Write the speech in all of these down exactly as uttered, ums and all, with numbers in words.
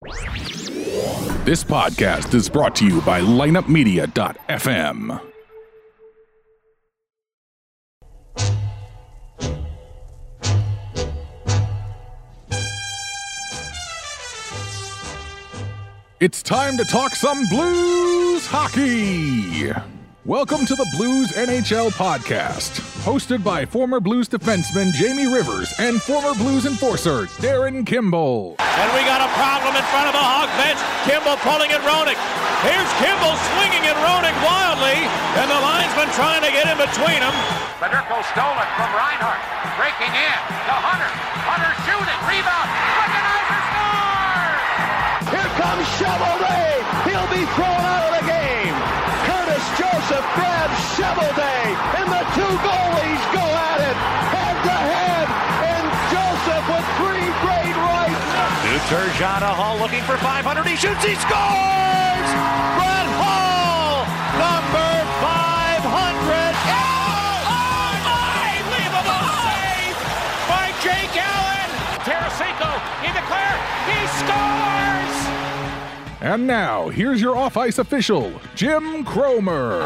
This podcast is brought to you by lineup media dot f m. It's time to talk some Blues hockey. Welcome to the Blues N H L podcast, hosted by former Blues defenseman Jamie Rivers and former Blues enforcer Darren Kimball. And we got a problem in front of the Hawk bench. Kimball pulling at Roenick. Here's Kimball swinging at Roenick wildly, and the linesman trying to get in between them. Federico stole it from Reinhart, breaking in to Hunter. Hunter shooting, rebound, Recognizer scores! Here comes Shovelday. He'll be thrown out of the game. Curtis Joseph grabs Shovelday, and the two goalies go at it head to head. And Joseph with three great rights. New Turgeon to Hall looking for five hundred. He shoots, he scores! Brett Hall, number five hundred. Oh, unbelievable save by Jake Allen. Tarasenko in the clear. He scores! And now, here's your off-ice official, Jim Cromer.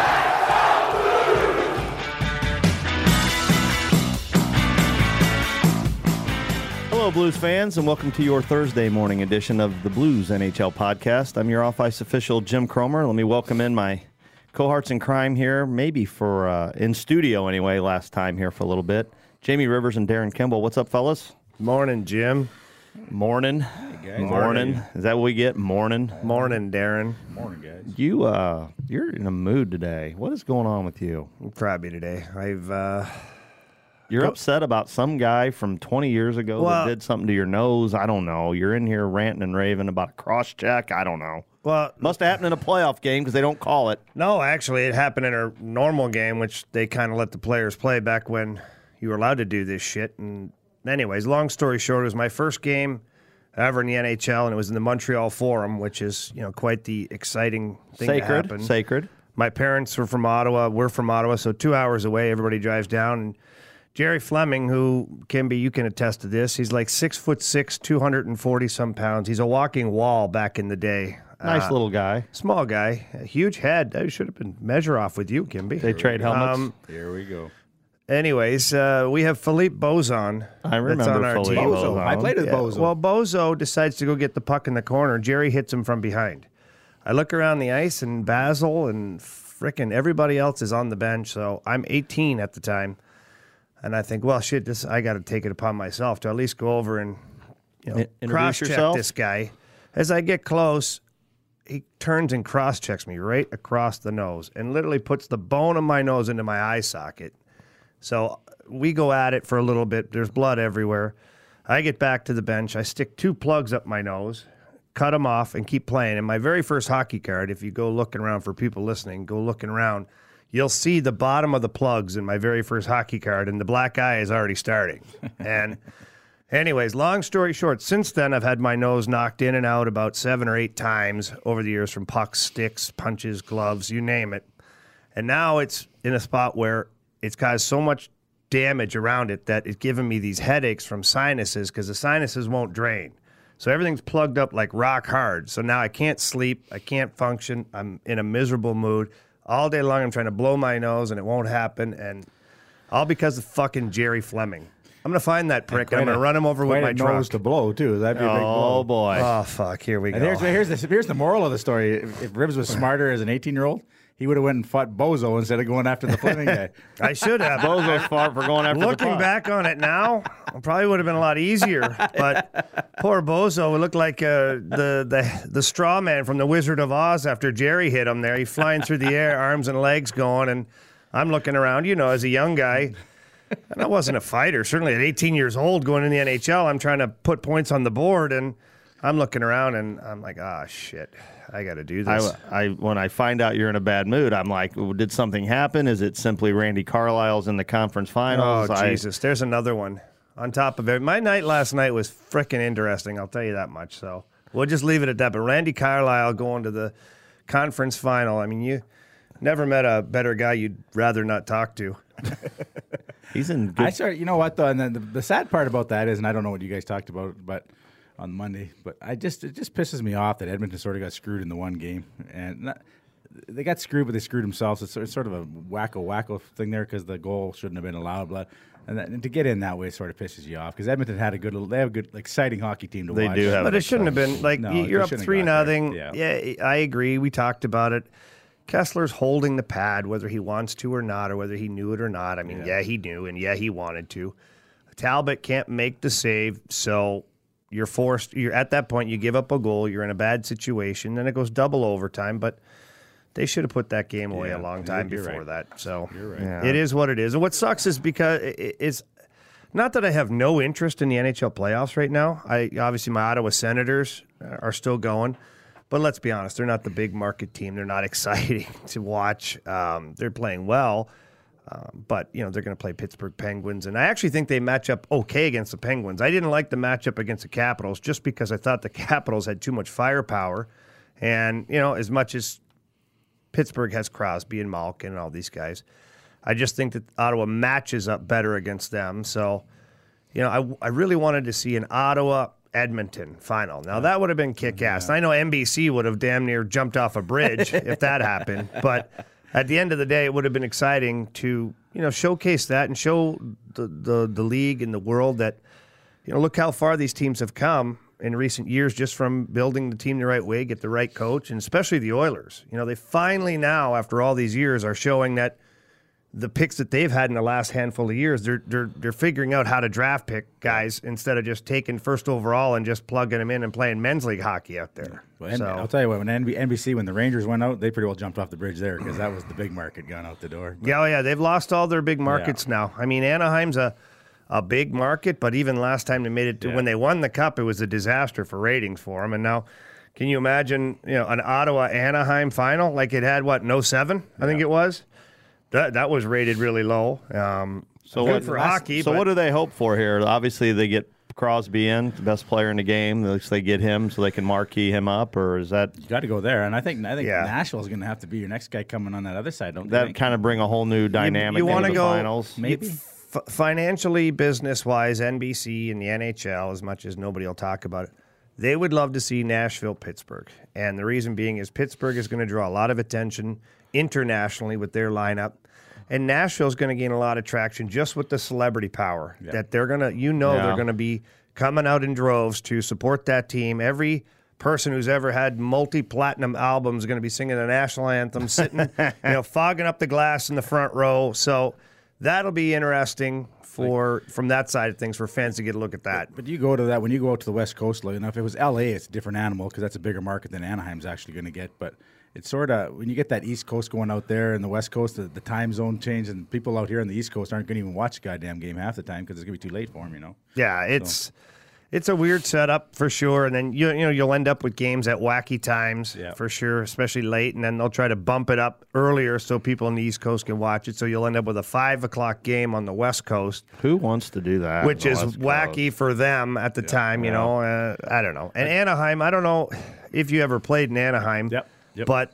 Hello, Blues fans, and welcome to your Thursday morning edition of the Blues N H L podcast. I'm your off-ice official, Jim Cromer. Let me welcome in my cohorts in crime here, maybe for uh, in studio anyway, last time here for a little bit. Jamie Rivers and Darren Kimball. What's up, fellas? Morning, Jim. Morning. Hey Morning. Is that what we get? Morning. Morning, Darren. Morning, guys. You, uh, you're in a mood today. What is going on with you? I'm crabby today. I've, uh... You're Go- upset about some guy from twenty years ago Well- that did something to your nose. I don't know. You're in here ranting and raving about a cross check. I don't know. Well, Must have happened in a playoff game because they don't call it. no, actually, it happened in a normal game, which they kind of let the players play back when you were allowed to do this shit. And anyways, long story short, it was my first game ever in the N H L, and it was in the Montreal Forum, which is, you know, quite the exciting thing to Sacred. happen. Sacred. My parents were from Ottawa. We're from Ottawa, so two hours away. Everybody drives down. And Jerry Fleming, who, Kimby, you can attest to this, he's like six foot six, two hundred forty some pounds. He's a walking wall back in the day. Nice Uh, little guy. Small guy, a huge head. I should have been measure off with you, Kimby. They trade helmets. Um, Here we go. anyways, uh, we have Philippe Bozon. I remember that's on our Philippe team. Bozo. I played with Yeah, Bozo. Well, Bozo decides to go get the puck in the corner. Jerry hits him from behind. I look around the ice, and Basil and frickin' everybody else is on the bench. So I'm eighteen at the time, and I think, well, shit, this I got to take it upon myself to at least go over and you know I- introduce cross-check yourself? this guy. As I get close, he turns and cross-checks me right across the nose, and literally puts the bone of my nose into my eye socket. So we go at it for a little bit. There's blood everywhere. I get back to the bench. I stick two plugs up my nose, cut them off, and keep playing. And my very first hockey card, if you go looking around for people listening, go looking around, you'll see the bottom of the plugs in my very first hockey card, and the black eye is already starting. And anyways, long story short, since then I've had my nose knocked in and out about seven or eight times over the years from pucks, sticks, punches, gloves, you name it. And now it's in a spot where it's caused so much damage around it that it's giving me these headaches from sinuses because the sinuses won't drain. So everything's plugged up like rock hard. So now I can't sleep. I can't function. I'm in a miserable mood. All day long I'm trying to blow my nose and it won't happen. And all because of fucking Jerry Fleming. I'm going to find that prick and I'm going to run him over with Quite my a truck. nose to blow, too. That'd be a big blow. Oh, boy. Oh, fuck. Here we go. And here's, here's, the, here's the moral of the story. If, if Ribs was smarter as an eighteen-year-old, he would have went and fought Bozo instead of going after the Fleming guy. I should have. Bozo's far for going after the Looking puck. back on it now, it probably would have been a lot easier. But poor Bozo would look like uh, the, the the straw man from the Wizard of Oz after Jerry hit him there. He's flying through the air, arms and legs going, and I'm looking around, you know, as a young guy. And I wasn't a fighter. Certainly at eighteen years old going in the N H L, I'm trying to put points on the board, and I'm looking around, and I'm like, ah, shit. I got to do this. I, I when I find out you're in a bad mood, I'm like, well, did something happen? Is it simply Randy Carlyle's in the conference finals? Oh, I- Jesus. There's another one on top of it. My night last night was frickin' interesting, I'll tell you that much. So we'll just leave it at that. But Randy Carlyle going to the conference final, I mean, you never met a better guy you'd rather not talk to. He's in good. I started, you know what, though, and then the, the sad part about that is, and I don't know what you guys talked about, but on Monday. But I just it just pisses me off that Edmonton sort of got screwed in the one game, and not, they got screwed, but they screwed themselves. It's, it's sort of a wacko wacko thing there because the goal shouldn't have been allowed. But and, that, and to get in that way sort of pisses you off because Edmonton had a good, little, they have a good, exciting hockey team to They watch. do have, But it shouldn't have been like No, you're they up shouldn't have three got there. nothing. Yeah. Yeah, I agree. We talked about it. Kessler's holding the pad, whether he wants to or not, or whether he knew it or not. I mean, yeah, yeah he knew, and yeah, he wanted to. Talbot can't make the save, so you're forced. You're at that point. You give up a goal. You're in a bad situation. Then it goes double overtime. But they should have put that game away Yeah, a long time you're before right. that. So You're right. Yeah. it is what it is. And what sucks is because it, it's not that I have no interest in the N H L playoffs right now. I obviously my Ottawa Senators are still going. But let's be honest, they're not the big market team. They're not exciting to watch. Um, they're playing well, um, but you know they're going to play Pittsburgh Penguins, and I actually think they match up okay against the Penguins. I didn't like the matchup against the Capitals just because I thought the Capitals had too much firepower, and you know as much as Pittsburgh has Crosby and Malkin and all these guys, I just think that Ottawa matches up better against them. So, you know, I I really wanted to see an Ottawa Edmonton final. Now that would have been kick-ass. I know N B C would have damn near jumped off a bridge if that happened, but at the end of the day, it would have been exciting to you know showcase that and show the the, the league and the world that you know look how far these teams have come in recent years just from building the team the right way, get the right coach, and especially the Oilers. You know, they finally now after all these years are showing that the picks that they've had in the last handful of years, they're they're they're figuring out how to draft pick guys instead of just taking first overall and just plugging them in and playing men's league hockey out there. Well, N- So- I'll tell you what, when N B C, when the Rangers went out, they pretty well jumped off the bridge there because that was the big market gone out the door. But Yeah, oh yeah, they've lost all their big markets now. I mean, Anaheim's a a big market, but even last time they made it to, Yeah. when they won the cup, it was a disaster for ratings for them. And now, can you imagine, you know, an Ottawa Anaheim final like it had what, no seven? I think it was. That that was rated really low. Um, So good what, for hockey. So but what do they hope for here? Obviously, they get Crosby in, the best player in the game. At least they get him so they can marquee him up, or is that you got to go there, and I think I think Yeah. Nashville's going to have to be your next guy coming on that other side. Don't you that think? kind of bring a whole new dynamic you into wanna the go- finals? Maybe. F- financially, business-wise, N B C and the N H L, as much as nobody will talk about it, they would love to see Nashville-Pittsburgh. And the reason being is Pittsburgh is going to draw a lot of attention internationally with their lineup. And Nashville's going to gain a lot of traction just with the celebrity power that they're going to, you know, Yeah. they're going to be coming out in droves to support that team. Every person who's ever had multi-platinum albums is going to be singing the national anthem, sitting, you know, fogging up the glass in the front row. So that'll be interesting for from that side of things for fans to get a look at that. But you go to that when you go out to the West Coast. Like, you know, if it was L A, it's a different animal because that's a bigger market than Anaheim's actually going to get. But it's sort of when you get that East Coast going out there and the West Coast, the, the time zone change, and people out here on the East Coast aren't going to even watch the goddamn game half the time because it's going to be too late for them. You know. Yeah, it's it's a weird setup for sure, and then you you know you'll end up with games at wacky times Yeah. for sure, especially late, and then they'll try to bump it up earlier so people on the East Coast can watch it. So you'll end up with a five o'clock game on the West Coast, Who wants to do that? which on is the West wacky Coast? for them at the time. You know, uh, I don't know. And Anaheim, I don't know if you ever played in Anaheim, Yep, yep. but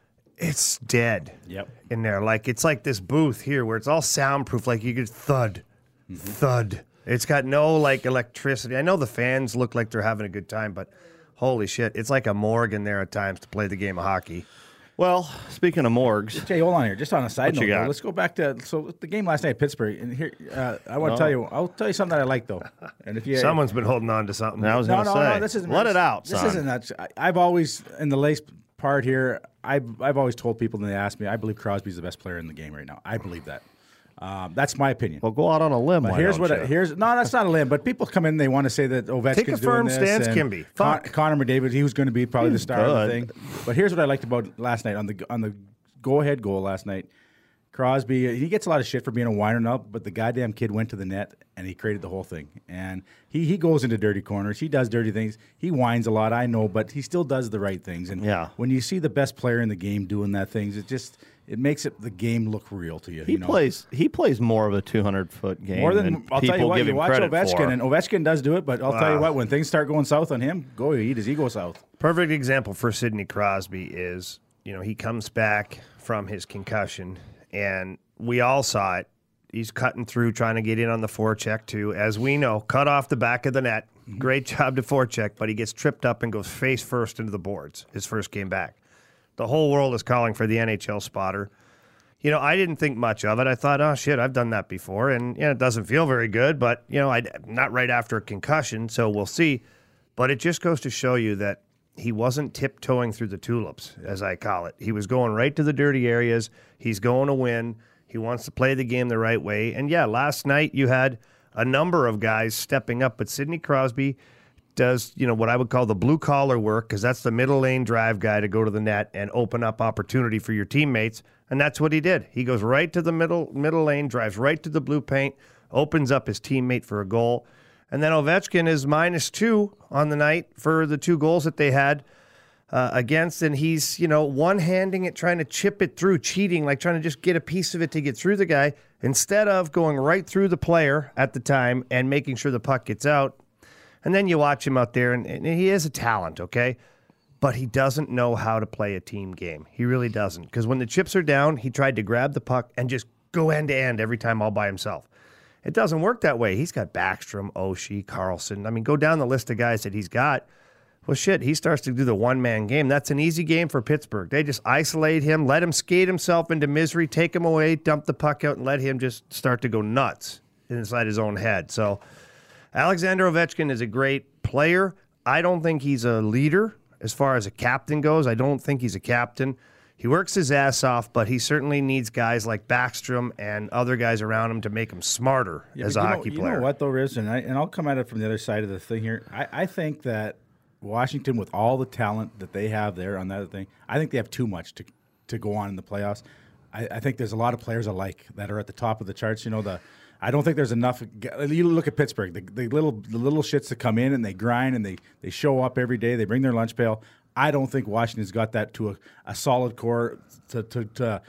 it's dead. Yep. In there, like it's like this booth here where it's all soundproof, like you could thud, thud. It's got no like electricity. I know the fans look like they're having a good time, but holy shit, it's like a morgue in there at times to play the game of hockey. Well, speaking of morgues, Jay, hold on here. Just on a side What you note, though, got? let's go back to so the game last night at Pittsburgh. And here, uh, I want to No. tell you, I'll tell you something that I like though. And if you Someone's been holding on to something. I was no, going to no, say, no, this isn't let it out, This son. isn't that. I, I've always in the lace part here. I've I've always told people when they ask me, I believe Crosby's the best player in the game right now. I believe that. Um, that's my opinion. Well, go out on a limb. But why here's don't what you? I, here's no, that's not a limb. But people come in, they want to say that Ovechkin's Take a firm doing this, stance, and Kimby. Con- Fuck. Connor McDavid, he was going to be probably the star of the good. thing. But here's what I liked about last night on the on the go ahead goal last night. Crosby, he gets a lot of shit for being a whiner now, but the goddamn kid went to the net and he created the whole thing. And he he goes into dirty corners. He does dirty things. He whines a lot, I know, but he still does the right things. And Yeah. when you see the best player in the game doing that things, it just it makes it the game look real to you. He you know? plays. He plays more of a two hundred foot game. More than I'll people tell you what, give you him watch credit Ovechkin, for. and Ovechkin does do it. But I'll tell you Wow. what, when things start going south on him, go eat as he goes south. Perfect example for Sidney Crosby is, you know, he comes back from his concussion, and we all saw it. He's cutting through, trying to get in on the forecheck, too. As we know, cut off the back of the net. Great job to forecheck, but he gets tripped up and goes face first into the boards his first game back. The whole world is calling for the N H L spotter. You know, I didn't think much of it. I thought, oh, shit, I've done that before. And, you know, it doesn't feel very good, but, you know, I not right after a concussion, so we'll see. But it just goes to show you that he wasn't tiptoeing through the tulips, as I call it. He was going right to the dirty areas. He's going to win. He wants to play the game the right way. And, yeah, last night you had a number of guys stepping up, but Sidney Crosby does, you know, what I would call the blue-collar work, because that's the middle lane drive guy to go to the net and open up opportunity for your teammates, and that's what he did. He goes right to the middle middle lane, drives right to the blue paint, opens up his teammate for a goal, and then Ovechkin is minus two on the night for the two goals that they had uh, against, and he's, you know, one-handing it, trying to chip it through, cheating, like trying to just get a piece of it to get through the guy, instead of going right through the player at the time and making sure the puck gets out. And then you watch him out there, and, and he is a talent, okay? But he doesn't know how to play a team game. He really doesn't. Because when the chips are down, he tried to grab the puck and just go end-to-end every time all by himself. It doesn't work that way. He's got Backstrom, Oshie, Carlson. I mean, go down the list of guys that he's got. Well, shit, he starts to do the one-man game. That's an easy game for Pittsburgh. They just isolate him, let him skate himself into misery, take him away, dump the puck out, and let him just start to go nuts inside his own head. So Alexander Ovechkin is a great player. I don't think he's a leader as far as a captain goes. I don't think he's a captain. He works his ass off, but he certainly needs guys like Backstrom and other guys around him to make him smarter yeah, as a you know, hockey you player. You know what, though, Riz, and, I, and I'll come at it from the other side of the thing here. I, I think that Washington, with all the talent that they have there on that thing, I think they have too much to to go on in the playoffs. I, I think there's a lot of players alike that are at the top of the charts. You know, the I don't think there's enough. You look at Pittsburgh, the, the little the little shits that come in and they grind and they, they show up every day. They bring their lunch pail. I don't think Washington's got that to a, a solid core to to to,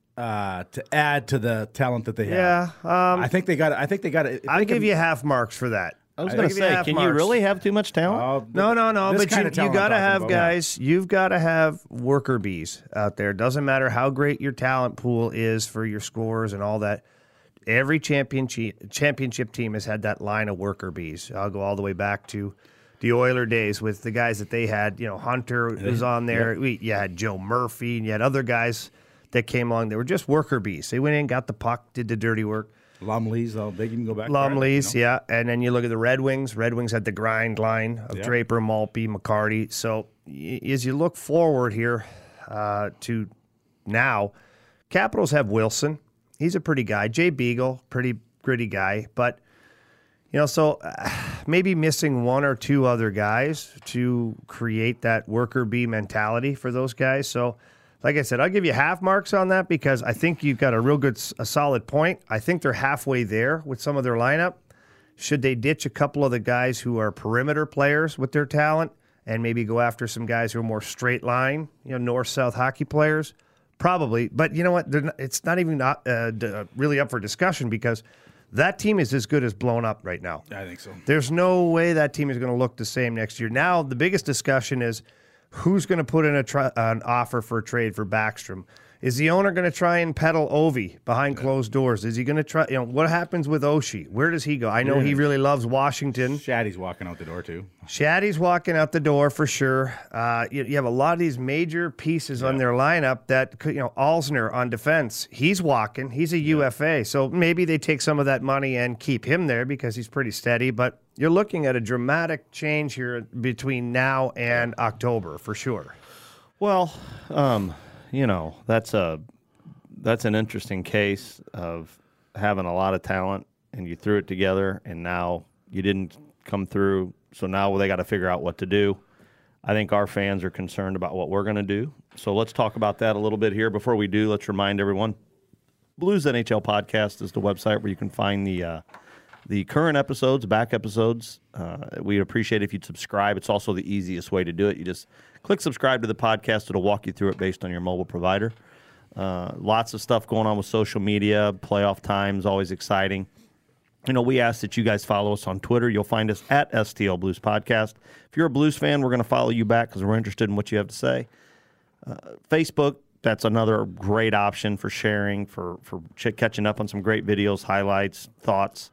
uh, to add to the talent that they have. Yeah, um, I think they got. I think they got. I'll give you half marks for that. I was I'll going to give you say, half can you marks. really have too much talent? Uh, No, no, no. this But kind you, of talent you got to I'm talking have about, guys. You've got to have worker bees out there. Doesn't matter how great your talent pool is for your scores and all that. Every championship championship team has had that line of worker bees. I'll go all the way back to the Oiler days with the guys that they had. You know, Hunter was on there. Yep. We, you had Joe Murphy, and you had other guys that came along. They were just worker bees. They went in, got the puck, did the dirty work. Lumley's, though, they can go back. Lumley's, you know? yeah. And then you look at the Red Wings. Red Wings had the grind line of Yeah. Draper, Maltby, McCarty. So y- as you look forward here uh, to now, Capitals have Wilson. He's a pretty guy. Jay Beagle, pretty gritty guy. But, you know, so uh, maybe missing one or two other guys to create that worker bee mentality for those guys. So, like I said, I'll give you half marks on that because I think you've got a real good, a solid point. I think they're halfway there with some of their lineup. Should they ditch a couple of the guys who are perimeter players with their talent and maybe go after some guys who are more straight line, you know, north-south hockey players? Probably. But you know what? They're not, it's not even not, uh, d- uh, really up for discussion because that team is as good as blown up right now. I think so. There's no way that team is going to look the same next year. Now, the biggest discussion is who's going to put in a try, an offer for a trade for Backstrom? Is the owner going to try and peddle Ovi behind closed doors? Is he going to try? You know, what happens with Oshie? Where does he go? I know Yeah. he really loves Washington. Shaddy's walking out the door, too. Shaddy's walking out the door for sure. Uh, you, you have a lot of these major pieces on their lineup that could, you know, Alzner on defense. He's walking. He's a U F A. So maybe they take some of that money and keep him there because he's pretty steady. But you're looking at a dramatic change here between now and October for sure. Well, um, you know, that's a that's an interesting case of having a lot of talent and you threw it together and now you didn't come through. So now they got to figure out what to do. I think our fans are concerned about what we're going to do. So let's talk about that a little bit here. Before we do, let's remind everyone, Blues N H L Podcast is the website where you can find the uh, the current episodes, back episodes. Uh, we'd appreciate if you'd subscribe. It's also the easiest way to do it. You just click subscribe to the podcast. It'll walk you through it based on your mobile provider. Uh, lots of stuff going on with social media. Playoff times, always exciting. You know, we ask that you guys follow us on Twitter. You'll find us at S T L Blues Podcast. If you're a Blues fan, we're going to follow you back because we're interested in what you have to say. Uh, Facebook, that's another great option for sharing, for, for ch- catching up on some great videos, highlights, thoughts.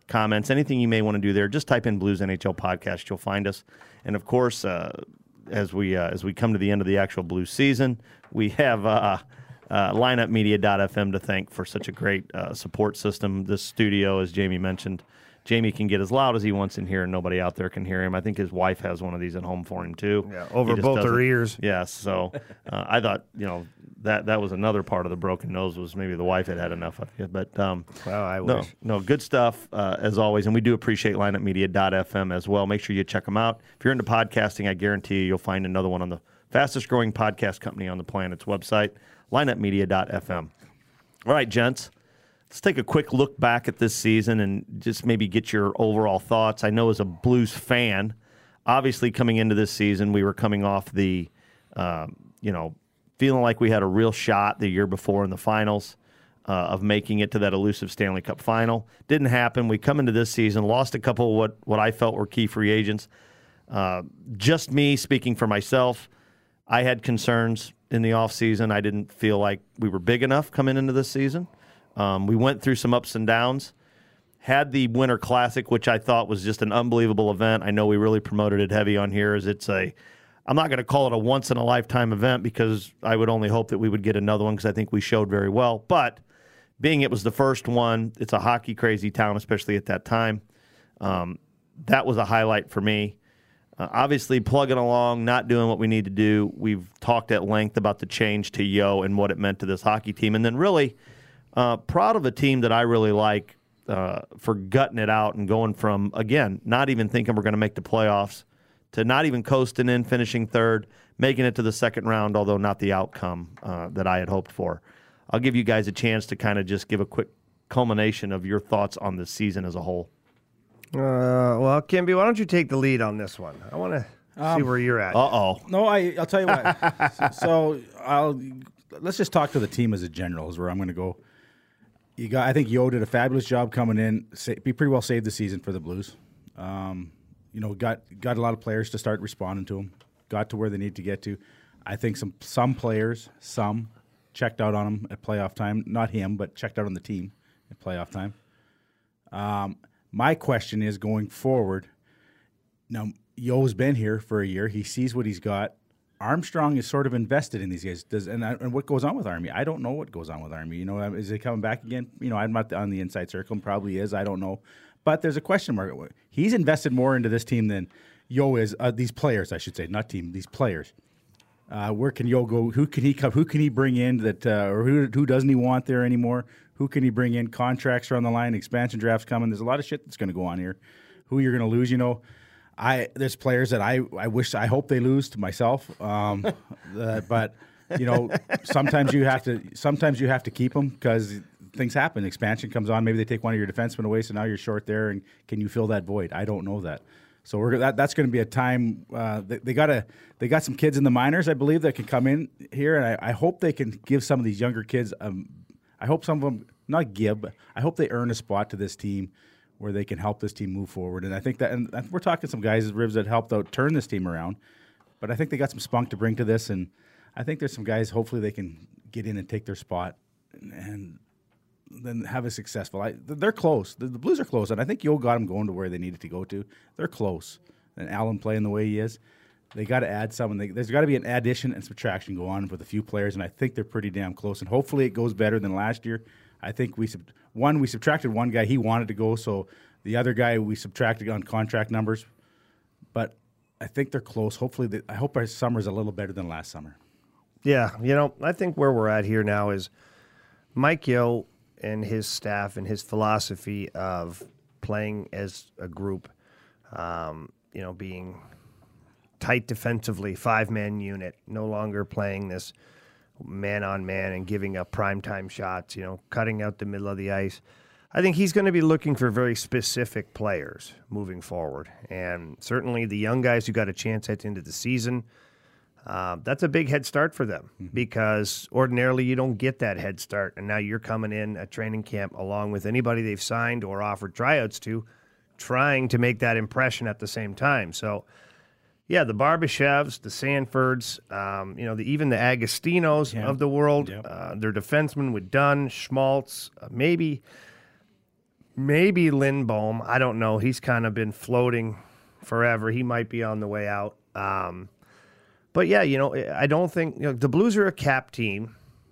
comments, anything you may want to do there, just type in Blues N H L Podcast. You'll find us. And, of course, uh, as we uh, as we come to the end of the actual Blues season, we have uh, uh, lineup media dot f m to thank for such a great uh, support system. This studio, as Jamie mentioned, Jamie can get as loud as he wants in here, and nobody out there can hear him. I think his wife has one of these at home for him, too. Yeah, over both her ears. Yes, so uh, I thought, you know, that that was another part of the broken nose was maybe the wife had had enough of it. But um, well, I no, wish. no, good stuff, uh, as always, and we do appreciate lineup media dot f m as well. Make sure you check them out. If you're into podcasting, I guarantee you you'll find another one on the fastest-growing podcast company on the planet's website, lineup media dot f m. All right, gents. Let's take a quick look back at this season and just maybe get your overall thoughts. I know as a Blues fan, obviously coming into this season, we were coming off the, um, you know, feeling like we had a real shot the year before in the finals uh, of making it to that elusive Stanley Cup final. Didn't happen. We come into this season, lost a couple of what, what I felt were key free agents. Uh, just me speaking for myself, I had concerns in the offseason. I didn't feel like we were big enough coming into this season. Um, we went through some ups and downs, had the Winter Classic, which I thought was just an unbelievable event. I know we really promoted it heavy on here as it's a, I'm not going to call it a once-in-a-lifetime event because I would only hope that we would get another one because I think we showed very well. But being it was the first one, it's a hockey-crazy town, especially at that time. Um, that was a highlight for me. Uh, obviously, plugging along, not doing what we need to do. We've talked at length about the change to Yo and what it meant to this hockey team. And then really, uh, proud of a team that I really like uh, for gutting it out and going from, again, not even thinking we're going to make the playoffs to not even coasting in, finishing third, making it to the second round, although not the outcome uh, that I had hoped for. I'll give you guys a chance to kind of just give a quick culmination of your thoughts on the season as a whole. Uh, well, Kimby, why don't you take the lead on this one? I want to um, see where you're at. Uh-oh. No, I, I'll tell you what. so, so I'll let's just talk to the team as a general is where I'm going to go. You got, I think Yo did a fabulous job coming in. Sa- he pretty well saved the season for the Blues. Um, you know, got got a lot of players to start responding to him. Got to where they need to get to. I think some some players, some checked out on him at playoff time. Not him, but checked out on the team at playoff time. Um, my question is going forward. Now, Yo's been here for a year. He sees what he's got. Armstrong is sort of invested in these guys. Does and, I, and what goes on with Army? I don't know what goes on with Army. You know, is he coming back again? You know, I'm not on the inside circle. Probably is. I don't know. But there's a question mark. He's invested more into this team than Yo is. Uh, these players, I should say, not team. These players. Uh, where can Yo go? Who can he come? Who can he bring in that, uh, or who who doesn't he want there anymore? Who can he bring in? Contracts are on the line. Expansion drafts coming. There's a lot of shit that's going to go on here. Who you're going to lose? You know, I there's players that I I wish I hope they lose to myself. Um, uh, but you know, sometimes you have to sometimes you have to keep them because things happen. Expansion comes on. Maybe they take one of your defensemen away, so now you're short there. And can you fill that void? I don't know that. So we're that, that's going to be a time uh, they, they got a they got some kids in the minors, I believe, that can come in here, and I, I hope they can give some of these younger kids. Um, I hope some of them not give, but I hope they earn a spot to this team where they can help this team move forward. And I think that, and we're talking some guys, Ribs, that helped out turn this team around, but I think they got some spunk to bring to this, and I think there's some guys. Hopefully, they can get in and take their spot, and. and then have a successful. I, they're close. The, the Blues are close, and I think Yo got them going to where they needed to go to. They're close. And Allen playing the way he is, they got to add someone. They, there's got to be an addition and subtraction go on with a few players, and I think they're pretty damn close. And hopefully it goes better than last year. I think we sub- one we subtracted one guy. He wanted to go, so the other guy we subtracted on contract numbers. But I think they're close. Hopefully, they, I hope our summer's a little better than last summer. Yeah, you know, I think where we're at here now is Mike Yo and his staff and his philosophy of playing as a group, um, you know, being tight defensively, five-man unit, no longer playing this man-on-man and giving up primetime shots, you know, cutting out the middle of the ice. I think he's going to be looking for very specific players moving forward. And certainly the young guys who got a chance at the end of the season, Uh, that's a big head start for them mm-hmm. because ordinarily you don't get that head start. And now you're coming in at training camp along with anybody they've signed or offered tryouts to, trying to make that impression at the same time. So, yeah, the Barbashevs, the Sanfords, um, you know, the, even the Agostinos yeah. of the world, yep. uh, their defensemen with Dunn, Schmaltz, uh, maybe maybe Lindholm. I don't know. He's kind of been floating forever. He might be on the way out. Um, but yeah, you know, I don't think you know, the Blues are a cap team,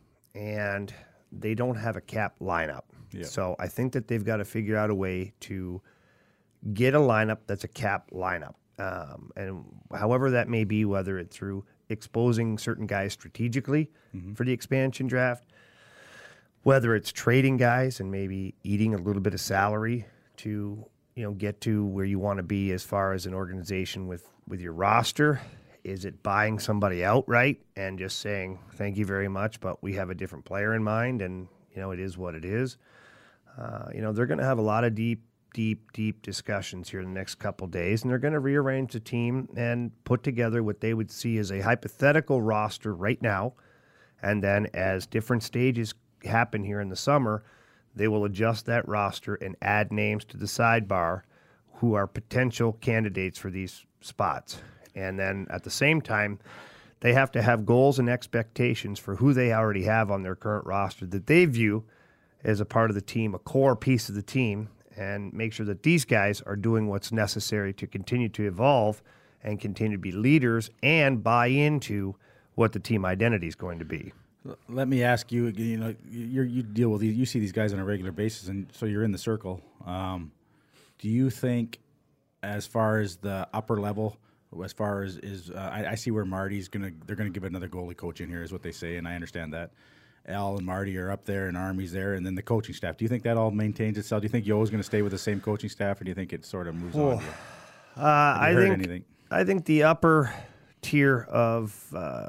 and they don't have a cap lineup. Yeah. So I think that they've got to figure out a way to get a lineup that's a cap lineup. Um, and however that may be, whether it's through exposing certain guys strategically mm-hmm. for the expansion draft, whether it's trading guys and maybe eating a little bit of salary to, you know, get to where you want to be as far as an organization with, with your roster. Is it buying somebody outright and just saying, thank you very much, but we have a different player in mind, and, you know, it is what it is. Uh, you know, they're going to have a lot of deep, deep, deep discussions here in the next couple days, and they're going to rearrange the team and put together what they would see as a hypothetical roster right now. And then as different stages happen here in the summer, they will adjust that roster and add names to the sidebar who are potential candidates for these spots. And then at the same time, they have to have goals and expectations for who they already have on their current roster that they view as a part of the team, a core piece of the team, and make sure that these guys are doing what's necessary to continue to evolve and continue to be leaders and buy into what the team identity is going to be. Let me ask you, you know, you you deal with these, you see these guys on a regular basis, and so you're in the circle. Um, do you think, as far as the upper level, as far as is, uh, I, I see where Marty's gonna, they're gonna give another goalie coach in here, is what they say, and I understand that. Al and Marty are up there, and Army's there, and then the coaching staff. Do you think that all maintains itself? Do you think Yo's going to stay with the same coaching staff, or do you think it sort of moves oh, on? Uh, I think anything? I think the upper tier of uh,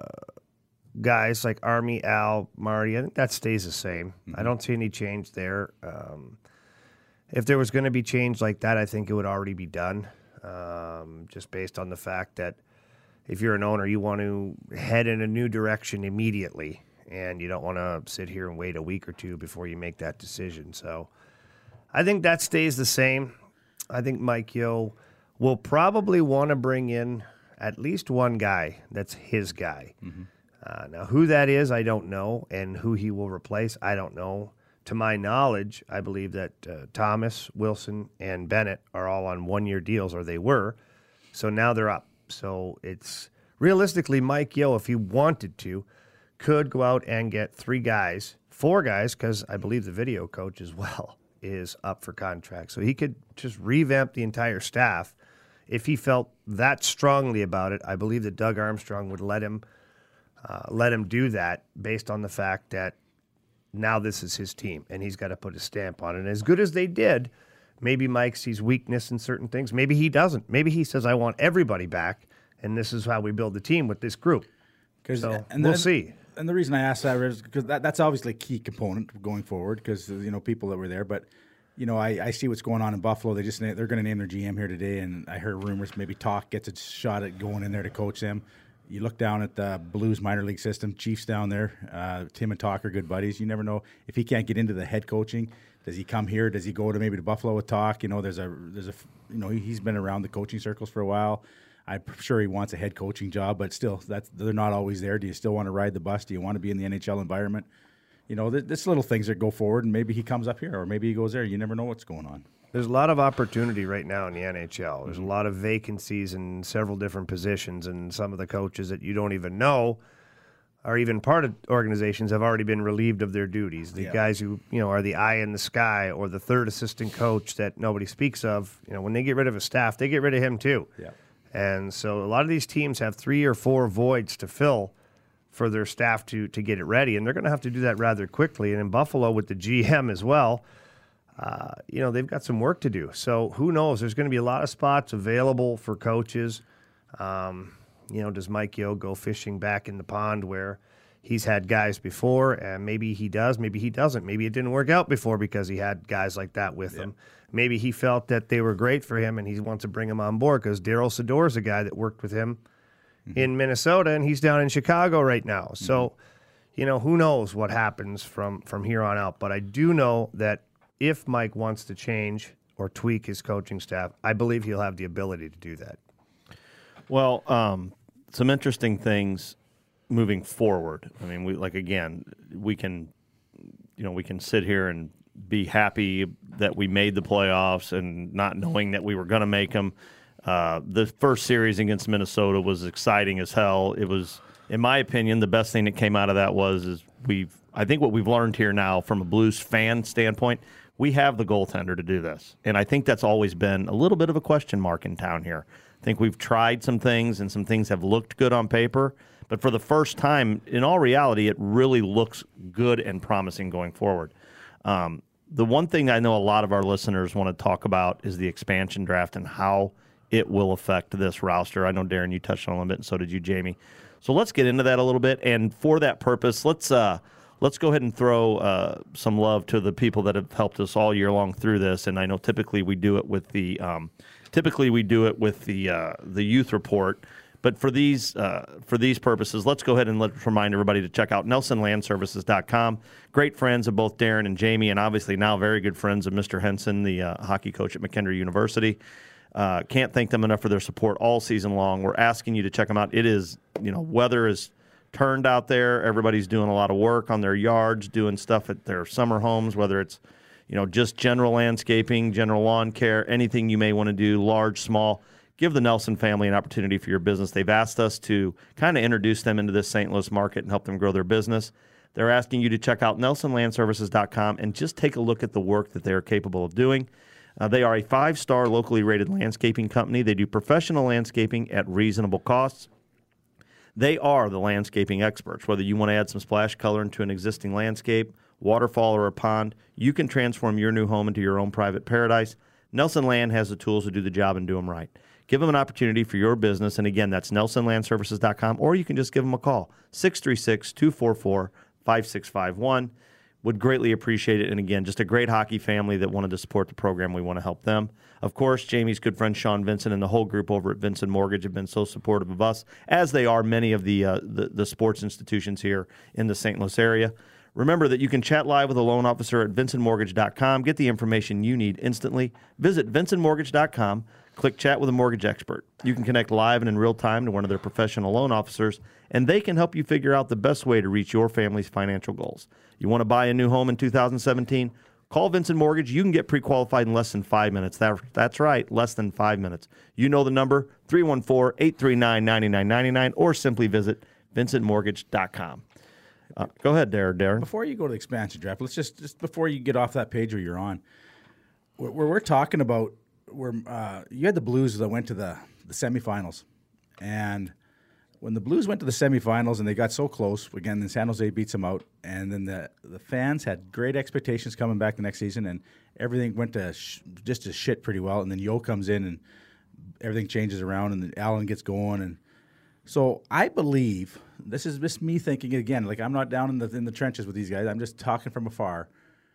guys like Army, Al, Marty, I think that stays the same. Mm-hmm. I don't see any change there. Um, if there was going to be change like that, I think it would already be done, um, just based on the fact that if you're an owner, you want to head in a new direction immediately. And you don't want to sit here and wait a week or two before you make that decision. So I think that stays the same. I think Mike Yeo will probably want to bring in at least one guy that's his guy. Mm-hmm. Uh, now, who that is, I don't know. And who he will replace, I don't know. To my knowledge, I believe that uh, Thomas, Wilson, and Bennett are all on one-year deals, or they were. So now they're up. So it's realistically Mike Yeo, if he wanted to, could go out and get three guys, four guys, because I believe the video coach as well is up for contract. So he could just revamp the entire staff. If he felt that strongly about it, I believe that Doug Armstrong would let him uh, let him do that based on the fact that now this is his team, and he's got to put a stamp on it. And as good as they did, maybe Mike sees weakness in certain things. Maybe he doesn't. Maybe he says, I want everybody back, and this is how we build the team with this group. So and we'll then, see. And the reason I asked that is because that, that's obviously a key component going forward, because, you know, people that were there. But, you know, I, I see what's going on in Buffalo. They just, they're going to name their G M here today, and I heard rumors maybe Talk gets a shot at going in there to coach them. You look down at the Blues minor league system, Chiefs down there, uh, Tim and Talk are good buddies. You never know if he can't get into the head coaching. Does he come here? Does he go to maybe to Buffalo with Talk? You know, there's a, there's a, you know, he's been around the coaching circles for a while. I'm sure he wants a head coaching job, but still, that's they're not always there. Do you still want to ride the bus? Do you want to be in the N H L environment? You know, there's little things that go forward, and maybe he comes up here, or maybe he goes there. You never know what's going on. There's a lot of opportunity right now in the N H L. There's mm-hmm. a lot of vacancies in several different positions, and some of the coaches that you don't even know are even part of organizations have already been relieved of their duties. The yeah. guys who, you know, are the eye in the sky, or the third assistant coach that nobody speaks of, you know, when they get rid of a staff, they get rid of him too. Yeah. And so a lot of these teams have three or four voids to fill for their staff to to get it ready, and they're going to have to do that rather quickly. And in Buffalo with the G M as well, uh, you know, they've got some work to do. So who knows? There's going to be a lot of spots available for coaches. Um, you know, does Mike Yeo go fishing back in the pond where he's had guys before, and maybe he does, maybe he doesn't. Maybe it didn't work out before because he had guys like that with yeah. him. Maybe he felt that they were great for him, and he wants to bring them on board because Daryl Sador is a guy that worked with him mm-hmm. in Minnesota, and he's down in Chicago right now. Mm-hmm. So, you know, who knows what happens from, from here on out. But I do know that if Mike wants to change or tweak his coaching staff, I believe he'll have the ability to do that. Well, um, some interesting things moving forward. I mean, we like again, we can, you know, we can sit here and be happy that we made the playoffs and not knowing that we were going to make them. Uh, the first series against Minnesota was exciting as hell. It was, in my opinion, the best thing that came out of that was is we've. I think what we've learned here now from a Blues fan standpoint, we have the goaltender to do this, and I think that's always been a little bit of a question mark in town here. I think we've tried some things, and some things have looked good on paper, but for the first time, in all reality, it really looks good and promising going forward. Um, the one thing I know a lot of our listeners want to talk about is the expansion draft and how it will affect this roster. I know, Darren, you touched on it a little bit, and so did you, Jamie. So let's get into that a little bit, and for that purpose, let's uh, let's go ahead and throw uh, some love to the people that have helped us all year long through this. And I know typically we do it with the um, typically we do it with the uh, the youth report. But for these uh, for these purposes, let's go ahead and let's remind everybody to check out Nelson Land Services dot com. Great friends of both Darren and Jamie, and obviously now very good friends of Mister Henson, the uh, hockey coach at McKendree University. Uh, can't thank them enough for their support all season long. We're asking you to check them out. It is, you know, weather is turned out there. Everybody's doing a lot of work on their yards, doing stuff at their summer homes, whether it's, you know, just general landscaping, general lawn care, anything you may want to do, large, small. Give the Nelson family an opportunity for your business. They've asked us to kind of introduce them into this Saint Louis market and help them grow their business. They're asking you to check out Nelson Land Services dot com and just take a look at the work that they are capable of doing. Uh, they are a five-star locally rated landscaping company. They do professional landscaping at reasonable costs. They are the landscaping experts. Whether you want to add some splash color into an existing landscape, waterfall, or a pond, you can transform your new home into your own private paradise. Nelson Land has the tools to do the job and do them right. Give them an opportunity for your business, and again, that's Nelson Land Services dot com, or you can just give them a call, six three six, two four four, five six five one. Would greatly appreciate it, and again, just a great hockey family that wanted to support the program. We want to help them. Of course, Jamie's good friend Sean Vincent and the whole group over at Vincent Mortgage have been so supportive of us, as they are many of the, uh, the, the sports institutions here in the Saint Louis area. Remember that you can chat live with a loan officer at Vincent Mortgage dot com. Get the information you need instantly. Visit Vincent Mortgage dot com. Click Chat with a Mortgage Expert. You can connect live and in real time to one of their professional loan officers, and they can help you figure out the best way to reach your family's financial goals. You want to buy a new home in two thousand seventeen? Call Vincent Mortgage. You can get pre-qualified in less than five minutes. That, that's right, less than five minutes. You know the number, three one four, eight three nine, nine nine nine nine, or simply visit Vincent Mortgage dot com. Uh, go ahead, Darren. Darren. Before you go to the expansion draft, let's just, just before you get off that page where you're on, where, where we're talking about where uh, you had the Blues that went to the, the semifinals. And when the Blues went to the semifinals and they got so close, again, then San Jose beats them out, and then the, the fans had great expectations coming back the next season, and everything went to sh- just to shit pretty well. And then Yo comes in, and everything changes around, and then Allen gets going. And so I believe, this is just me thinking again, like I'm not down in the in the trenches with these guys. I'm just talking from afar.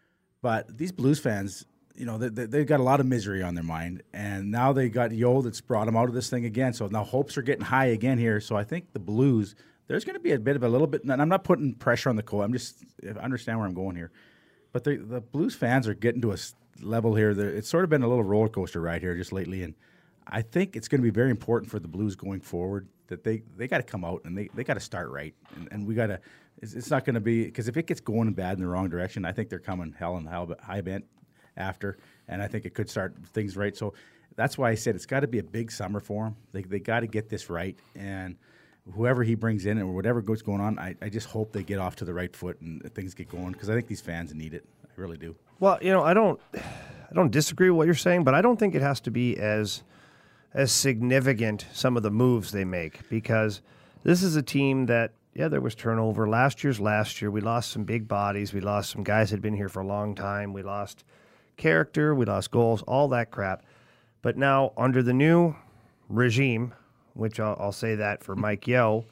But these Blues fans, you know, they, they, they've got a lot of misery on their mind, and now they got Yo that's brought them out of this thing again. So now hopes are getting high again here. So I think the Blues, there's going to be a bit of a little bit, and I'm not putting pressure on the coach. I'm just, I understand where I'm going here. But the, the Blues fans are getting to a level here. That it's sort of been a little roller coaster ride here just lately, and I think it's going to be very important for the Blues going forward that they, they got to come out and they, they got to start right. And, and we got to, it's, it's not going to be, because if it gets going bad in the wrong direction, I think they're coming hell and high bent after, and I think it could start things right. So that's why I said it's got to be a big summer for them. They they got to get this right, and whoever he brings in or whatever goes going on, I, I just hope they get off to the right foot and things get going, because I think these fans need it. I really do. Well, you know, I don't, I don't disagree with what you're saying, but I don't think it has to be as, as significant some of the moves they make, because this is a team that, yeah, there was turnover. Last year's last year. We lost some big bodies. We lost some guys that had been here for a long time. We lost character. We lost goals, all that crap. But now, under the new regime, which I'll, I'll say that for Mike Yeo,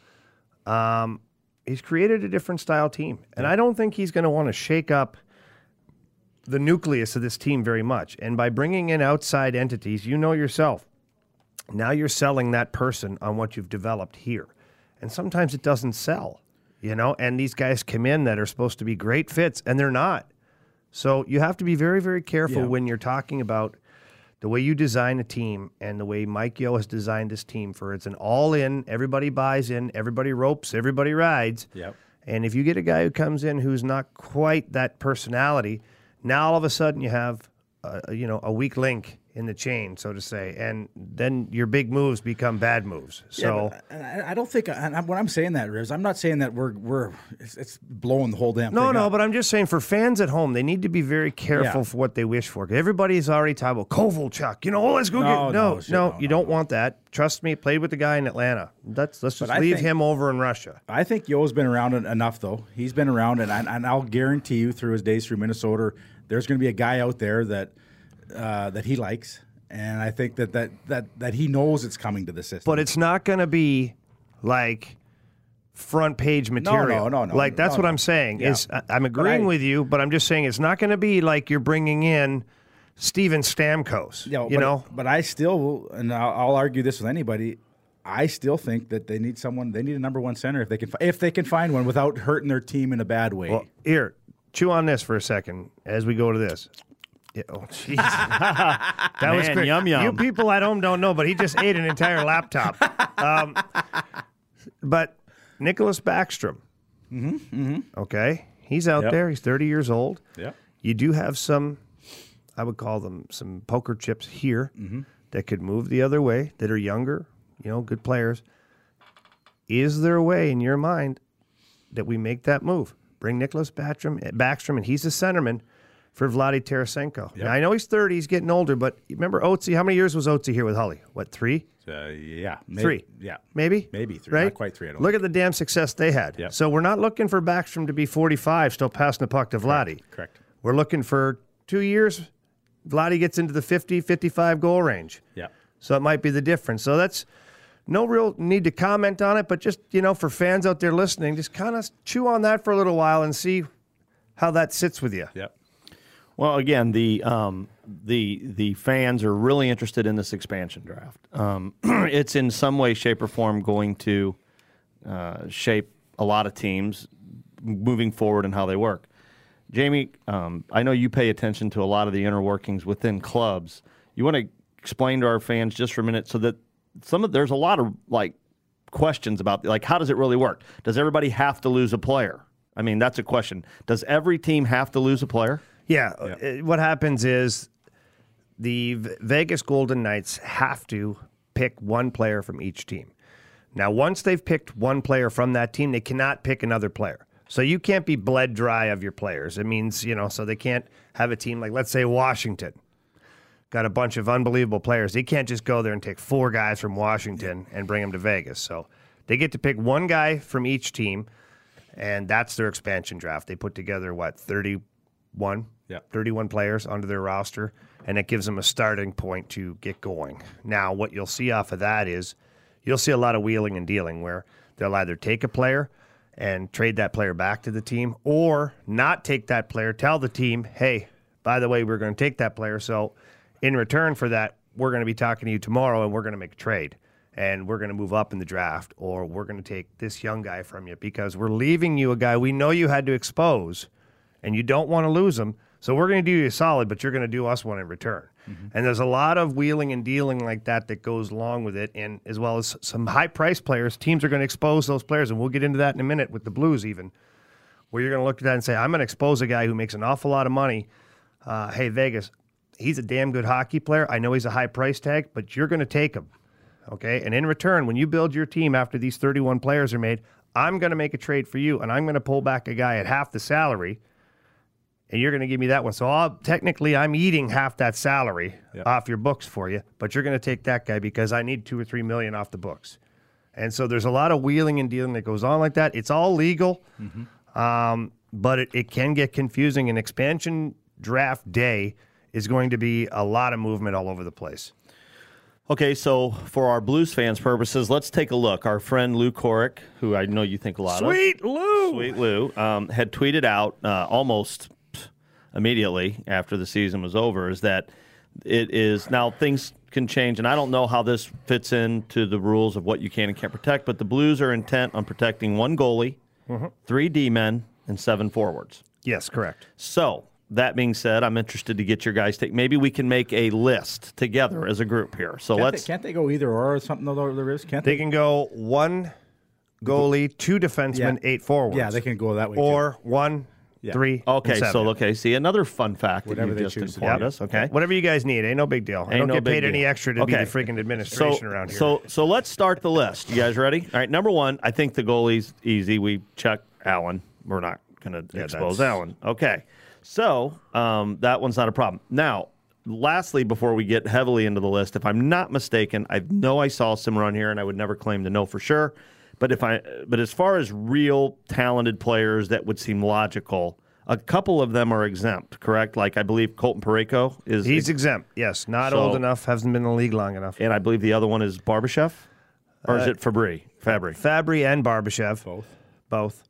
um, he's created a different style team. And I don't think he's going to want to shake up the nucleus of this team very much. And by bringing in outside entities, you know yourself, now you're selling that person on what you've developed here. And sometimes it doesn't sell, you know, and these guys come in that are supposed to be great fits, and they're not. So you have to be very, very careful yeah. when you're talking about the way you design a team and the way Mike Yeo has designed this team for it's an all-in, everybody buys in, everybody ropes, everybody rides. Yep. And if you get a guy who comes in who's not quite that personality, Now all of a sudden you have, a, you know, a weak link in the chain, so to say, and then your big moves become bad moves. So yeah, but I, I don't think and I'm, when I'm saying that, Riz, I'm not saying that we're we're it's, it's blowing the whole damn no, thing no. up. But I'm just saying for fans at home, they need to be very careful Yeah. for what they wish for. Everybody's already talking about Kovalchuk. You know, oh, let's go No, get no, no, shit, no. no, you no, don't want that. Trust me, played with the guy in Atlanta. That's let's just But I leave think- him over in Russia. I think Yo's been around en- enough, though. He's been around, and, I, and I'll guarantee you through his days through Minnesota, there's going to be a guy out there that uh, that he likes, and I think that, that that that he knows it's coming to the system. But it's not going to be like front page material. no, no, Like that's no, what no. I'm saying. Yeah. Is I- I'm agreeing I- with you, but I'm just saying it's not going to be like you're bringing in Steven Stamkos. Yeah, you but, know, But I still, and I'll, I'll argue this with anybody. I still think that they need someone. They need a number one center if they can. fi- If they can find one without hurting their team in a bad way. well, here, chew on this for a second as we go to this. Yeah, oh, jeez. that was Man, great. yum, yum. You people at home don't know, but he just ate an entire laptop. Um, but Nicholas Backstrom, mm-hmm, mm-hmm. okay, he's out Yep. there. He's thirty years old. Yeah. You do have some, I would call them some poker chips here Mm-hmm. that could move the other way, that are younger, you know, good players. Is there a way in your mind that we make that move? Bring Nicholas Backstrom, Backstrom and he's a centerman for Vladdy Tarasenko. Yep. Now, I know he's thirty, he's getting older, but remember Otzi, how many years was Otzi here with Hully? What, three? Uh, yeah. Maybe, Three. Yeah. Maybe? Maybe three. Right? Not quite three. I don't Look think. at the damn success they had. Yep. So we're not looking for Backstrom to be forty-five, still passing the puck to Vladdy. Correct. We're looking for two years. Vladdy gets into the fifty, fifty-five goal range. Yeah. So it might be the difference. So that's no real need to comment on it, but just, you know, for fans out there listening, just kind of chew on that for a little while and see how that sits with you. Yeah. Well, again, the um, the the fans are really interested in this expansion draft. Um, it's in some way, shape, or form going to uh, shape a lot of teams moving forward and how they work. Jamie, um, I know you pay attention to a lot of the inner workings within clubs. You want to explain to our fans just for a minute, so that some of there's a lot of like questions about like how does it really work? Does everybody have to lose a player? I mean, that's a question. Does every team have to lose a player? Yeah. uh, What happens is the V- Vegas Golden Knights have to pick one player from each team. Now, once they've picked one player from that team, they cannot pick another player. So you can't be bled dry of your players. It means, you know, so they can't have a team like, let's say, Washington. Got a bunch of unbelievable players. They can't just go there and take four guys from Washington and bring them to Vegas. So they get to pick one guy from each team, and that's their expansion draft. They put together, what, thirty-one? Yeah. thirty-one players onto their roster, and it gives them a starting point to get going. Now, what you'll see off of that is you'll see a lot of wheeling and dealing where they'll either take a player and trade that player back to the team, or not take that player, tell the team, hey, by the way, we're going to take that player, so in return for that, we're going to be talking to you tomorrow and we're going to make a trade. And we're going to move up in the draft, or we're going to take this young guy from you because we're leaving you a guy we know you had to expose and you don't want to lose him. So we're going to do you a solid, but you're going to do us one in return. Mm-hmm. And there's a lot of wheeling and dealing like that that goes along with it. And as well as some high price players, teams are going to expose those players. And we'll get into that in a minute with the Blues even, where you're going to look at that and say, I'm going to expose a guy who makes an awful lot of money. Uh, hey, Vegas, he's a damn good hockey player. I know he's a high price tag, but you're going to take him. Okay? And in return, when you build your team after these thirty-one players are made, I'm going to make a trade for you, and I'm going to pull back a guy at half the salary, and you're going to give me that one. So I'll, technically, I'm eating half that salary Yep. off your books for you, but you're going to take that guy because I need two or three million off the books. And so there's a lot of wheeling and dealing that goes on like that. It's all legal, mm-hmm. um, but it, it can get confusing. An expansion draft day is going to be a lot of movement all over the place. Okay, so for our Blues fans' purposes, let's take a look. Our friend Lou Korick, who I know you think a lot Sweet of. Lou! Sweet Lou. Um, had tweeted out uh, almost immediately after the season was over is that it is now things can change, and I don't know how this fits into the rules of what you can and can't protect, but the Blues are intent on protecting one goalie, mm-hmm. three D-men, and seven forwards. Yes, correct. So, that being said, I'm interested to get your guys' take. Maybe we can make a list together as a group here. So Can't let's. They, can't they go either or or something? Though there is, can't they? They can go one goalie, two defensemen, Yeah. eight forwards. Yeah, they can go that way. Or one Yeah. three. Okay, and seven. so okay, see another fun fact Whatever that they you just choose to informed do. us. Okay, Whatever you guys need, ain't no big deal. I Ain't don't no get big paid any deal. extra to Okay. be the freaking administration so, around here. So, so let's start the list. You guys ready? All right. Number one, I think the goalie's easy. We check Allen. We're not going to Yeah, expose that's- Allen. Okay. So um, that one's not a problem. Now, lastly, before we get heavily into the list, if I'm not mistaken, I know I saw some run here, and I would never claim to know for sure. But if I, but as far as real talented players that would seem logical, a couple of them are exempt, correct? Like I believe Colton Parayko is. He's exempt. Yes, not So- old enough. Hasn't been in the league long enough. and I believe the other one is Barbashev, or is Uh, it Fabry? Fabry. Fabry and Barbashev. Both. Both.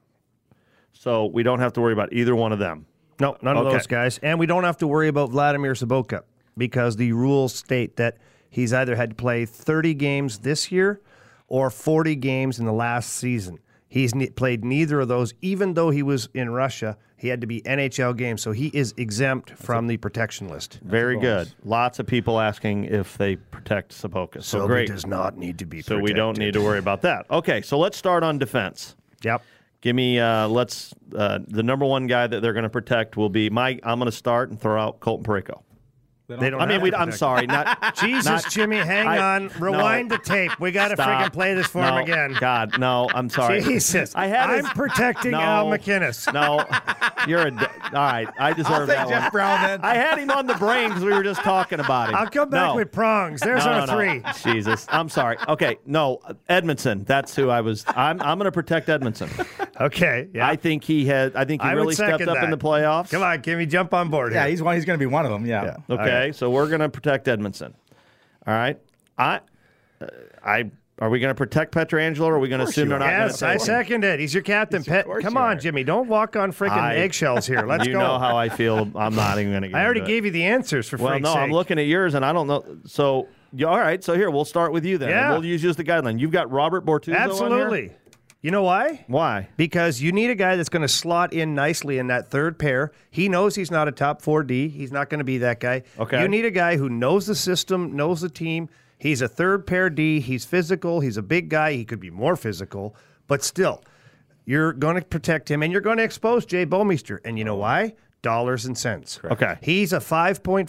So we don't have to worry about either one of them. No, none of Okay. those guys. And we don't have to worry about Vladimir Sobotka because the rules state that he's either had to play thirty games this year or forty games in the last season. He's ne- played neither of those, even though he was in Russia. He had to be N H L games, so he is exempt from the protection list. Very good. Lots of people asking if they protect Saboka. So So great. he does not need to be So protected. we don't need to worry about that. Okay, so let's start on defense. Yep. Give me, uh, let's, uh, the number one guy that they're going to protect will be my, I'm going to start and throw out Colton Parayko. They don't I mean, have we, to I'm protect sorry. Not, Jesus, not- Jimmy, hang I- on. Rewind no. the tape. We got to Stop. freaking play this for no, him again. God, no, I'm sorry. Jesus. I had I'm his- protecting no, Al McInnes. No, you're a, d- all right. I deserve that one. Brown then. I had him on the brain because we were just talking about him. I'll come back No. with prongs. There's No, our no, no. three. Jesus, I'm sorry. Okay, no, Edmondson. That's who I was. I'm. I'm going to protect Edmondson. Okay. Yeah. I think he had. I think he I would really stepped second up in that. the playoffs. Come on, Kimmy, jump on board Yeah, here. he's one. He's going to be one of them. Yeah. Yeah. Okay, so we're going to protect Edmondson. All right. I. Uh, I. Are we going to protect Petrangelo, or are we going to assume they're not going to Yes, I second it. He's your captain. Of Pet. course Come you on, are. Jimmy. Don't walk on freaking I- eggshells here. Let's you go. know how I feel. I'm not even going to. I already gave you the answers for Well, freak's no, sake. I'm looking at yours, and I don't know. So, yeah, all right. So here, we'll start with you then. and Yeah. We'll use you as the guideline. You've got Robert Bortuzzo on here? Absolutely. You know why? Why? Because you need a guy that's going to slot in nicely in that third pair. He knows he's not a top four D. He's not going to be that guy. Okay. You need a guy who knows the system, knows the team. He's a third pair D. He's physical. He's a big guy. He could be more physical, but still, you're going to protect him and you're going to expose Jay Bomeister. And you know why? Dollars and cents. Okay. He's a five point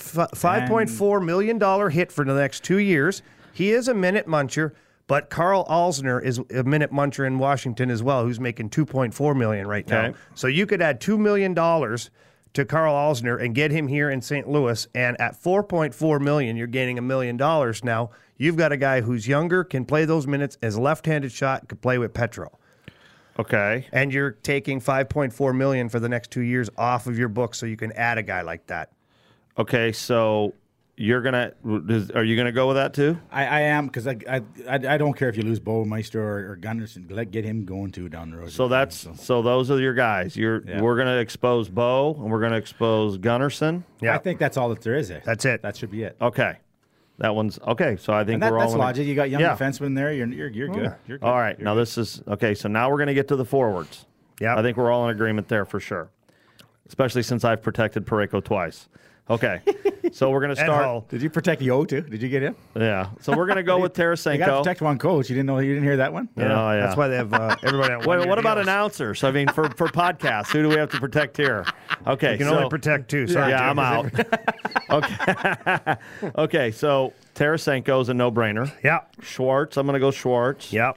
four million dollars hit for the next two years. He is a minute muncher. But Carl Alsner is a minute muncher in Washington as well, who's making two point four million dollars right now. Okay. So you could add two million dollars to Carl Alsner and get him here in Saint Louis. And at four point four million dollars, you're gaining a million dollars now. You've got a guy who's younger, can play those minutes as a left-handed shot, could play with Petro. Okay. And you're taking five point four million dollars for the next two years off of your book so you can add a guy like that. Okay. So you're gonna. Does, are you gonna go with that too? I, I am because I, I I I don't care if you lose Bowmeister or, or Gunnarsson. Let get him going too down the road. So that's so those are your guys. You're Yeah. we're gonna expose Bo and we're gonna expose Gunnarsson. Yeah. I think that's all that there is. There. That's it. That should be it. Okay. That one's okay. So I think And that, we're all that's in a- logic. You got young Yeah. defensemen there. You're you're you're good. You're good. All right. You're Now good. this is okay. So now we're gonna get to the forwards. Yeah. I think we're all in agreement there for sure. Especially since I've protected Parayko twice. Okay. So we're gonna And start. Hull. Did you protect Yo too? Did you get him? Yeah. So we're gonna go with You got to Tarasenko. protect one coach. You didn't know. You didn't hear that one. Yeah. Oh, yeah. That's why they have uh, everybody on Wait, one-year what about deals. announcers? I mean, for, for podcasts, who do we have to protect here? Okay, You can so, only protect two. Sorry, yeah, Jim. I'm out. okay, okay. So Tarasenko's a no-brainer. Yeah. Schwartz, I'm going to go Schwartz. Yeah.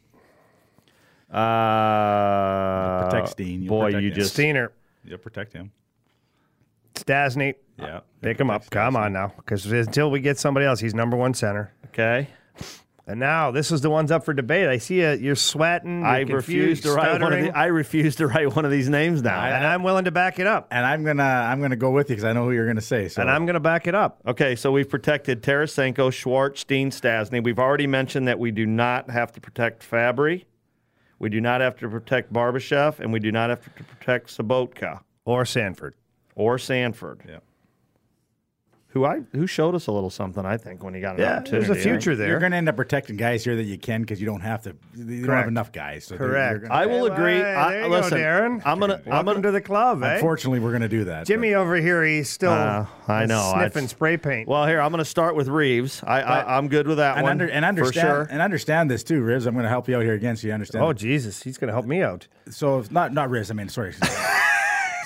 Uh, Protect Steen. You'll Boy, protect you him. just Steiner. You'll protect him. Stasny. Yeah. Pick him up. Come on now. Because until we get somebody else, he's number one center. okay. And now this is the ones up for debate. I see you, you're sweating. You're I confused, refuse to write one of stuttering, the, I refuse to write one of these names now. and I'm willing to back it up. And I'm gonna I'm gonna go with you because I know who you're gonna say. So And I'm going to back it up. Okay, so we've protected Tarasenko, Schwartz, Steen, Stasny. We've already mentioned that we do not have to protect Fabry. We do not have to protect Barbashev, and we do not have to protect Sabotka Or Sanford. or Sanford. Yeah. Who I who showed us a little something, I think, when he got an Yeah, opportunity. there's a future there. You're going to end up protecting guys here that you can because you don't have to. You don't Correct. have enough guys. So they're- Correct. you're gonna- I will Hey, agree. hey, I, there you listen, go, Darren. I'm gonna. I'm Welcome gonna. to the club, eh? Unfortunately, we're going to do that. Jimmy over here, he's still Uh, I know, sniffing I- spray paint. Well, here I'm going to start with Reeves. I, I I'm good with that and, one. under, and for understand sure. and understand this too, Riz. I'm going to help you out here again, so you understand. oh, Jesus. He's going to help me out. So if not not Riz. I mean, sorry.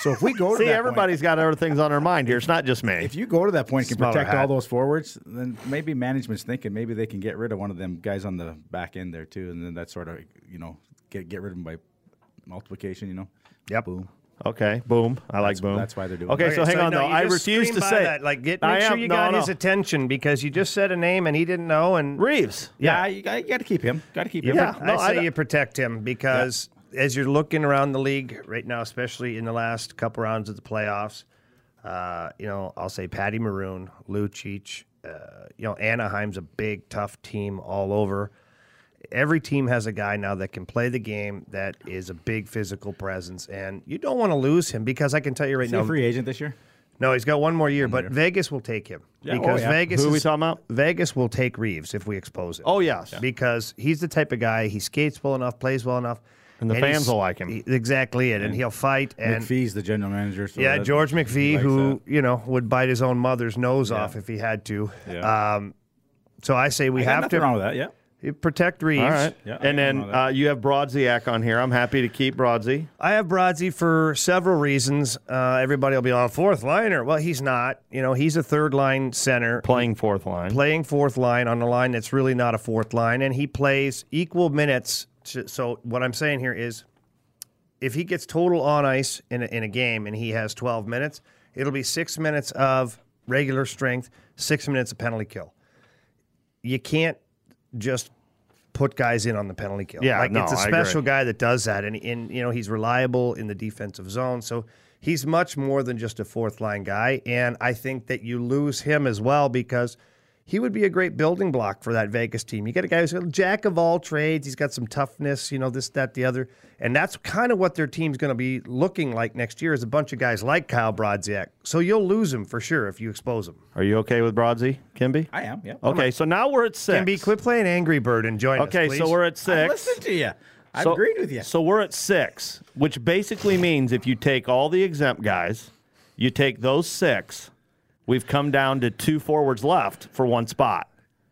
So if we go to See, that everybody's got other things on their mind here. It's not just me. point, if you go to that point, and can Smaller protect hat. all those forwards, then maybe management's thinking maybe they can get rid of one of them guys on the back end there too, and then that sort of you know get get rid of them by multiplication. You know. Yep. Boom. Okay, boom. I like That's- boom. that's why they're doing Okay, it. so hang on no, though. you I just refuse to scream by say that. Like, get, I make sure am- you no, got no. his attention because you just said a name and he didn't know. And Reeves. Yeah, you got, you got to keep him. Got to keep him. Yeah. no, I say I- you protect him because as you're looking around the league right now, especially in the last couple rounds of the playoffs, uh, you know, I'll say Patty Maroon, Lucic, uh, you know, Anaheim's a big, tough team all over. Every team has a guy now that can play the game that is a big physical presence, and you don't want to lose him because I can tell you right Is he now. a free agent this year? No, he's got one more year, but Vegas will take him Yeah, oh, because yeah. Vegas. Who are we is- talking about? Vegas will take Reeves if we expose him. Oh, yes. because he's the type of guy. He skates well enough, plays well enough, And the he's- fans will like him. he- exactly it, and he'll fight. And McPhee's the general manager. So yeah, that- George he McPhee, likes who that. you know would bite his own mother's nose off if he had to. Yeah. Um, so I say we I got have nothing to wrong with that. Yeah. protect Reeves. All right. Yeah, I and don't then know that. uh, you have Brodziak on here. I'm happy to keep Brodsy. I have Brodsy for several reasons. Uh, everybody will be on fourth liner. Well, he's not. You know, he's a third line center. Playing fourth line. playing fourth line on a line that's really not a fourth line, and he plays equal minutes. To, so what I'm saying here is, if he gets total on ice in a, in a game and he has twelve minutes, it'll be six minutes of regular strength, six minutes of penalty kill. You can't just put guys in on the penalty kill. Yeah, like no, it's a I special agree. guy that does that, and, and you know he's reliable in the defensive zone. So he's much more than just a fourth line guy, and I think that you lose him as well because he would be a great building block for that Vegas team. You get a guy who's a jack of all trades. He's got some toughness, you know, this, that, the other. And that's kind of what their team's going to be looking like next year is a bunch of guys like Kyle Brodziak. So you'll lose him for sure if you expose him. Are you okay with Brodsy, Kimby? I am. Yeah. Okay, so now we're at six. Kimby, quit playing Angry Bird and join Okay, us, please. so we're at I'm six. listening to you. I So- agreed with you. So we're at six, which basically means if you take all the exempt guys, you take those six, we've come down to two forwards left for one spot.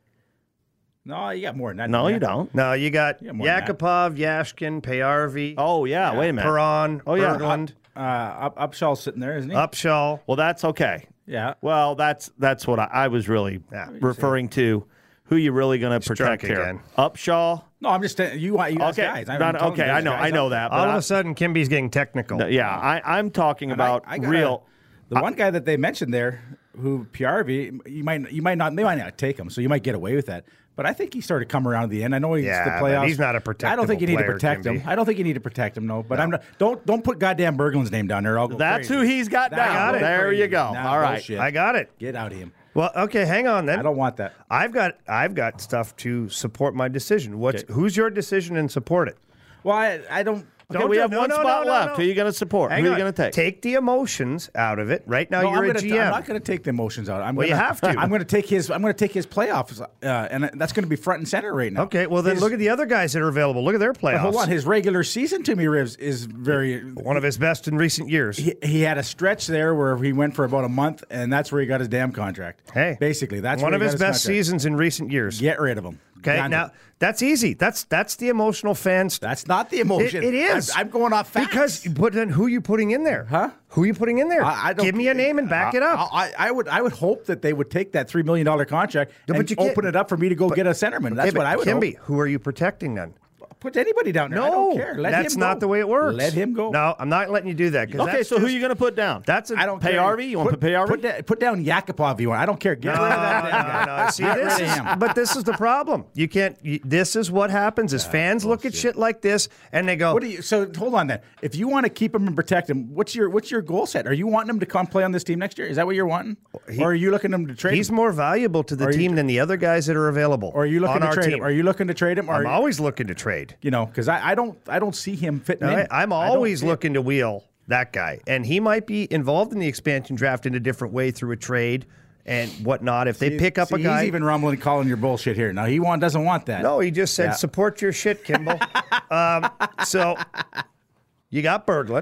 No, you got more than that. No, don't you don't. No, you got Yeah, more than that. Yakupov, Yashkin, Payarvi, Oh, yeah, wait a minute. Perron, Oh, yeah. Berglund, Uh, Up, Upshaw's sitting there, isn't he? Upshaw. Well, that's okay. Yeah. Well, that's that's what I, I was really Yeah. referring to. Who you really going to protect drunk here? again. Upshaw? No, I'm just saying you. You ask Okay, guys. I'm not- telling okay, you, I there's know, guys I know up that. All But of I- a sudden, Kimby's getting technical. yeah, I, I'm talking And I- about I gotta- real. The one guy that they mentioned there, who P R V, you might you might not they might not take him, so you might get away with that. But I think he started coming around at the end. I know he's Yeah, the but playoffs. he's not a I don't think you need to protectable player, protect him. Kimby. I don't think you need to protect him. No, but I'm not. Don't don't put goddamn Berglund's name down there. I'll go That's crazy. who he's got That's down. got it. There crazy. you go. Nah, All right. bullshit. I got it. Get out of him. Well, okay, hang on then. I don't want that. I've got I've got stuff to support my decision. What's Okay. who's your decision and support it? Well, I, I don't. Okay, Don't we do- have no, one no, spot no, no, left. no. Who are you going to support? Hang Who are on. you going to take? Take the emotions out of it. Right now, No, you're I'm a gonna G t- M. I'm not going to take the emotions out. I'm Well, you gonna, have to. I'm going to take his. I'm going to take his playoffs, uh, and that's going to be front and center right now. Okay, well then His- look at the other guys that are available. Look at their but playoffs. Hold on, his regular season to me, Rivs, is very. One of his best in recent years. He, he had a stretch there where he went for about a month, and that's where he got his damn contract. Hey, basically, that's one where of he his got best contract. seasons in recent years. Get rid of him. Okay, Gone. now that's easy. That's that's the emotional fan stuff. That's not the emotion. It, it is. I'm, I'm going off facts. Because, but then who are you putting in there? Huh? Who are you putting in there? I, I don't Give me a name and back I, it up. I, I would. I would hope that they would take that three million dollar contract Yeah, but and you can't- open it up for me to go get a centerman. That's Okay, what I would Kimby, hope. who are you protecting then? Put anybody down there. No, I don't care. Let that's him not go. the way it works. Let him go. No, I'm not letting you do that. 'cause Okay, that's so who are just- you going to put down? That's a, I don't Pay care. Harvey? You want to put Pay Harvey? Put, da- put down Yakupov if you want. I don't care. Get No, rid of that. damn no, guy. no. See, Get this rid is, of him. but this is the problem. You can't. You, this is what happens: is fans look at shit like this and they go, What do you? So hold on then. If you want to keep him and protect him, what's your what's your goal set? Are you wanting him to come play on this team next year? Is that what you're wanting, or are you looking him to trade? "He's him? more valuable to the Are you- team than the other guys that are available." Or are you looking on to our trade team. him? Are you looking to trade him? Or I'm always looking to trade. you know, because I, I don't I don't see him fitting No, in. I, I'm I don't always see it. looking to wheel that guy, and he might be involved in the expansion draft in a different way through a trade and whatnot. If they See- pick up see, a guy, he's even rumbling, calling your bullshit here. Now he want doesn't want that. no, he just said Yeah. support your shit, Kimball. um, so you got Berglund.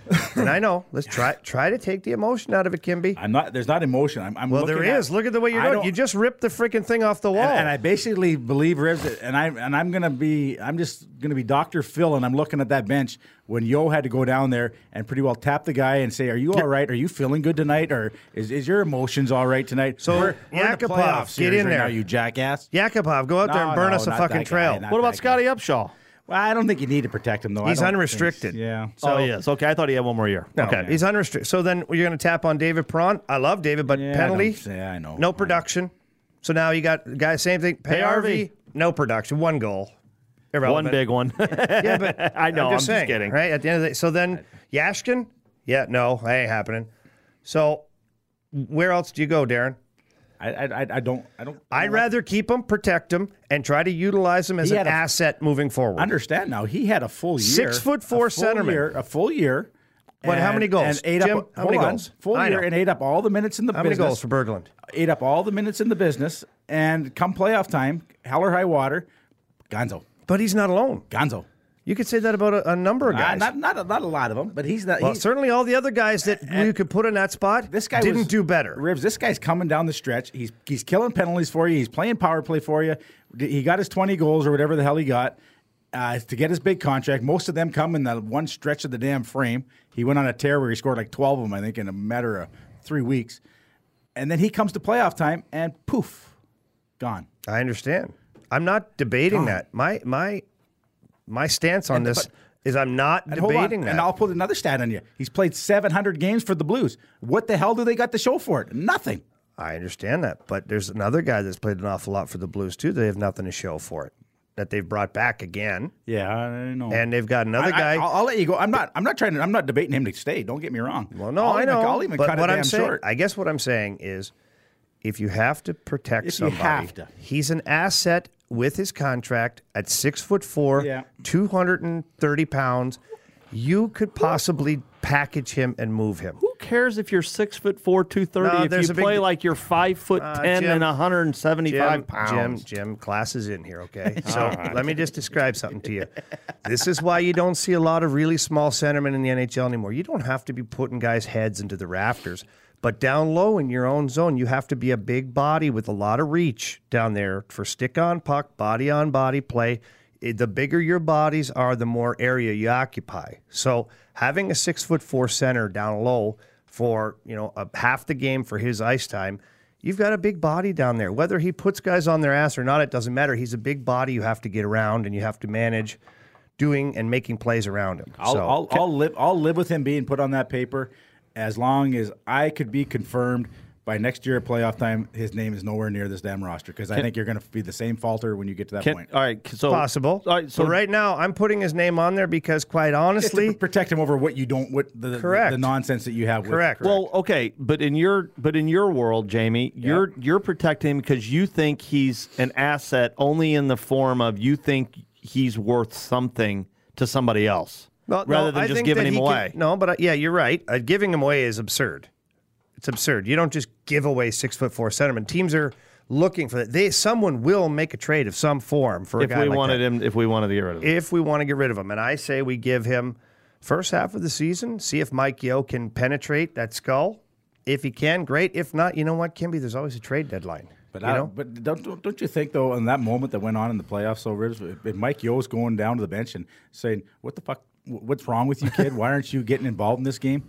And I know. Let's try try to take the emotion out of it, Kimby. I'm not. There's not emotion. I'm. I'm Well, looking there at- is. Look at the way you're I doing. don't- You just ripped the freaking thing off the wall. And, and I basically believe Rivs, and I and I'm gonna be, I'm just gonna be Doctor Phil, and I'm looking at that bench when Yo had to go down there and pretty well tap the guy and say, "Are you all right? Are you feeling good tonight? Or is, is your emotions all right tonight?" So, we're, we're in the Yakupov, playoff get series in right there. now, you jackass. Yakupov, go out there No, and burn no, us a not fucking that guy, trail. not What about that Scotty guy. Upshaw? Well, I don't think you need to protect him though. I He's don't think- unrestricted. Yeah. So- oh, yes. Okay, I thought he had one more year. No, okay. he's unrestricted. So then you're going to tap on David Perron. I love David, but Yeah, I penalty, don't- yeah, I know. no production. So now you got guys, same thing. Pay R V, no production, one goal. One Irrelevant. big one. Yeah, but I know, I'm just I'm just saying, kidding. right? At the end of the day, so then Yashkin, yeah, no, that ain't happening. So where else do you go, Darren? I, I, I I don't. I don't. I'd rather keep him, protect him, and try to utilize him as He an had a- asset moving forward. understand now. He had a full year, Six foot four a full centerman. year, a full year. What, how and- many goals? And ate Jim, up. how hold many on, goals? Full I year know. and ate up all the minutes in the How many business. goals for Berglund? Ate up all the minutes in the business, and come playoff time, hell or high water, Gonzo, But he's not alone. Gonzo. You could say that about a, a number of Uh, guys. not not a, not a lot of them, but he's not. well, he's, certainly all the other guys that you could put in that spot this guy didn't was, do better. Rivs, this guy's coming down the stretch. He's he's killing penalties for you. He's playing power play for you. He got his twenty goals or whatever the hell he got uh, to get his big contract. Most of them come in the one stretch of the damn frame. He went on a tear where he scored like twelve of them, I think, in a matter of three weeks. And then he comes to playoff time and poof, gone. I understand. I'm not debating Gone. that. My my my stance on And- this but- is I'm not And hold on, debating that. and I'll put another stat on you. He's played seven hundred games for the Blues. What the hell do they got to show for it? Nothing. I understand that, but there's another guy that's played an awful lot for the Blues too. They have nothing to show for it. That they've brought back again, Yeah, I know. and they've got another I, guy. I, will I'll let you go. I'm not. I'm not trying to. I'm not debating him to stay. Don't get me wrong. well, no, I'll I even, know. I'll even but cut what it I'm damn saying, short. I guess what I'm saying is, if you have to protect If you somebody, have to. he's an asset with his contract at six foot four, Yeah. two hundred and thirty pounds. You could possibly package him and move him. Who cares if you're six foot four, two thirty? No, if there's you a big play di- like you're five foot Uh, ten Jim- and one hundred seventy-five Jim, pounds. Jim, Jim, class is in here, okay? So let me just describe something to you. This is why you don't see a lot of really small centermen in the N H L anymore. You don't have to be putting guys' heads into the rafters, but down low in your own zone, you have to be a big body with a lot of reach down there for stick on puck, body on body play. Eh, The bigger your bodies are, the more area you occupy. So having a six foot four center down low for you know a half the game for his ice time. You've got a big body down there. Whether he puts guys on their ass or not, it doesn't matter. He's a big body you have to get around and you have to manage doing and making plays around him. I'll, so, I'll, I'll live. I'll live with him being put on that paper as long as I could be confirmed by next year at playoff time. His name is nowhere near this damn roster because I think you're going to be the same falter when you get to that Can- point. all right, so possible. All right, so but right now, I'm putting his name on there because, quite Just to honestly, protect him over what you don't, what the, the, Correct. the nonsense that you have. With, Correct. Well, okay, but in your but in your world, Jamie, you're you're protecting him because you think he's an asset only in the form of you think he's worth something to somebody else Well, no, rather than I just think giving that him he away. Can, no, but uh, yeah, you're right. Uh, giving him away is absurd. It's absurd. You don't just give away six foot four centermen. Teams are looking for that. They someone will make a trade of some form for a if guy we like wanted that. him, if we wanted to get rid of him, If we want to get rid of him, and I say we give him first half of the season, see if Mike Yeo can penetrate that skull. If he can, great. If not, you know what, Kimby, there's always a trade deadline. But you I, know? but don't, don't don't you think though in that moment that went on in the playoffs, so Rivs, if Mike Yo's going down to the bench and saying, "What the fuck? What's wrong with you, kid? Why aren't you getting involved in this game?"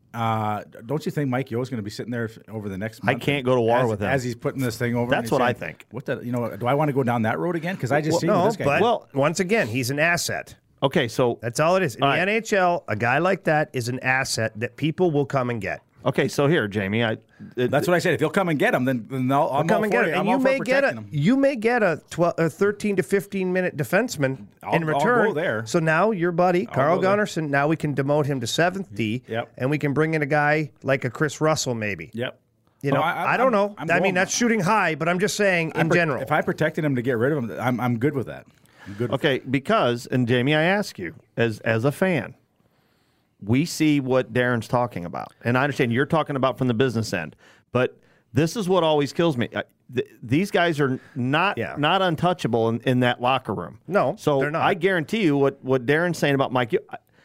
Uh, don't you think Mike Yo is going to be sitting there over the next I month? can't go to war as, with him. as he's putting this thing over. That's and he's what I saying, think. What the you know? Do I want to go down that road again? Because I just Well, see no, what this guy. but did. well, once again, he's an asset. okay, so That's all it is. In All the right. N H L, a guy like that is an asset that people will come and get. okay, so here, Jamie, I it, That's what I said. If he'll come and get him, then, then I'll, I'm come all and for get it. it, and I'm you all for may get a protecting him. you may get a twelve, a thirteen to fifteen minute defenseman I'll- in I'll return. go there. So now your buddy Carl go there. Gunnarsson, now we can demote him to seventh D, Yep. and we can bring in a guy like a Chris Russell, maybe. Yep. You know, No, I, I- don't I'm- know. I'm I mean, going- that's shooting high, but I'm just saying I in pro- general. If I protected him to get rid of him, I'm I'm good with that. I'm good. With okay because and Jamie, I ask you as as a fan, we see what Darren's talking about, and I understand you're talking about from the business end, but this is what always kills me. I, th- these guys are not Yeah. not untouchable in, in that locker room. No, so they're not. I guarantee you what what Darren's saying about Mike. I,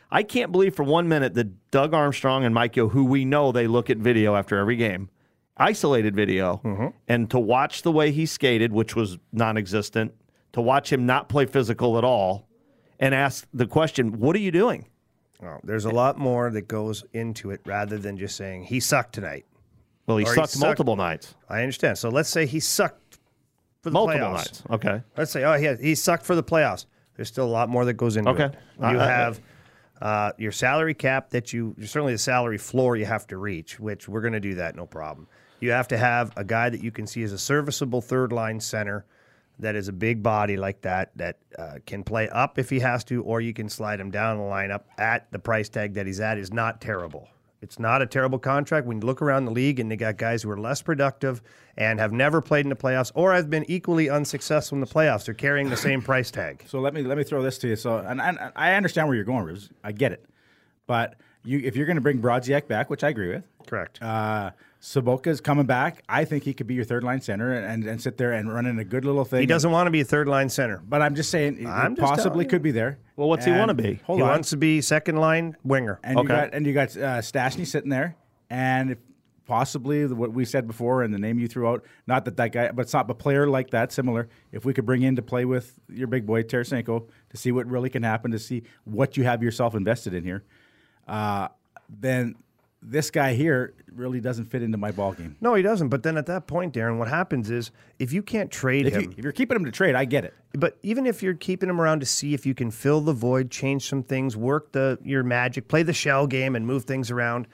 I can't believe for one minute that Doug Armstrong and Mike Yo, who we know they look at video after every game, isolated video, mm-hmm. and to watch the way he skated, which was non-existent, to watch him not play physical at all, and ask the question, what are you doing? Well, there's a lot more that goes into it rather than just saying, he sucked tonight. Well, he Or sucked he sucked- multiple nights. I understand. So let's say he sucked for the Multiple playoffs. nights. Okay. Let's say, oh, he, had, he sucked for the playoffs. There's still a lot more that goes into Okay. it. You I- I- have uh, your salary cap that you, certainly the salary floor you have to reach, which we're going to do that, no problem. You have to have a guy that you can see as a serviceable third-line center that is a big body like that, that uh, can play up if he has to, or you can slide him down the lineup at the price tag that he's at is not terrible. It's not a terrible contract. When you look around the league and they got guys who are less productive and have never played in the playoffs or have been equally unsuccessful in the playoffs, they're carrying the same price tag. So let me let me throw this to you. So and, and I understand where you're going, Rivers. I get it, but you if you're going to bring Brodziak back, which I agree with, Correct. uh, Soboka's coming back. I think he could be your third line center and, and sit there and run in a good little thing. He doesn't want to be a third-line center. But I'm just saying, he I'm just telling possibly you. could be there. Well, what's he And- wanna be? Hold he on. wants to be second-line winger. And Okay. you got and you got uh, Stastny sitting there, and if possibly the, what we said before and the name you threw out. Not that that guy, but it's not a player like that. Similar. If we could bring in to play with your big boy Tarasenko to see what really can happen, to see what you have yourself invested in here, uh, then this guy here really doesn't fit into my ball game. No, he doesn't. But then at that point, Darren, what happens is if you can't trade If, him, you, if you're keeping him to trade, I get it. but even if you're keeping him around to see if you can fill the void, change some things, work the your magic, play the shell game, and move things around.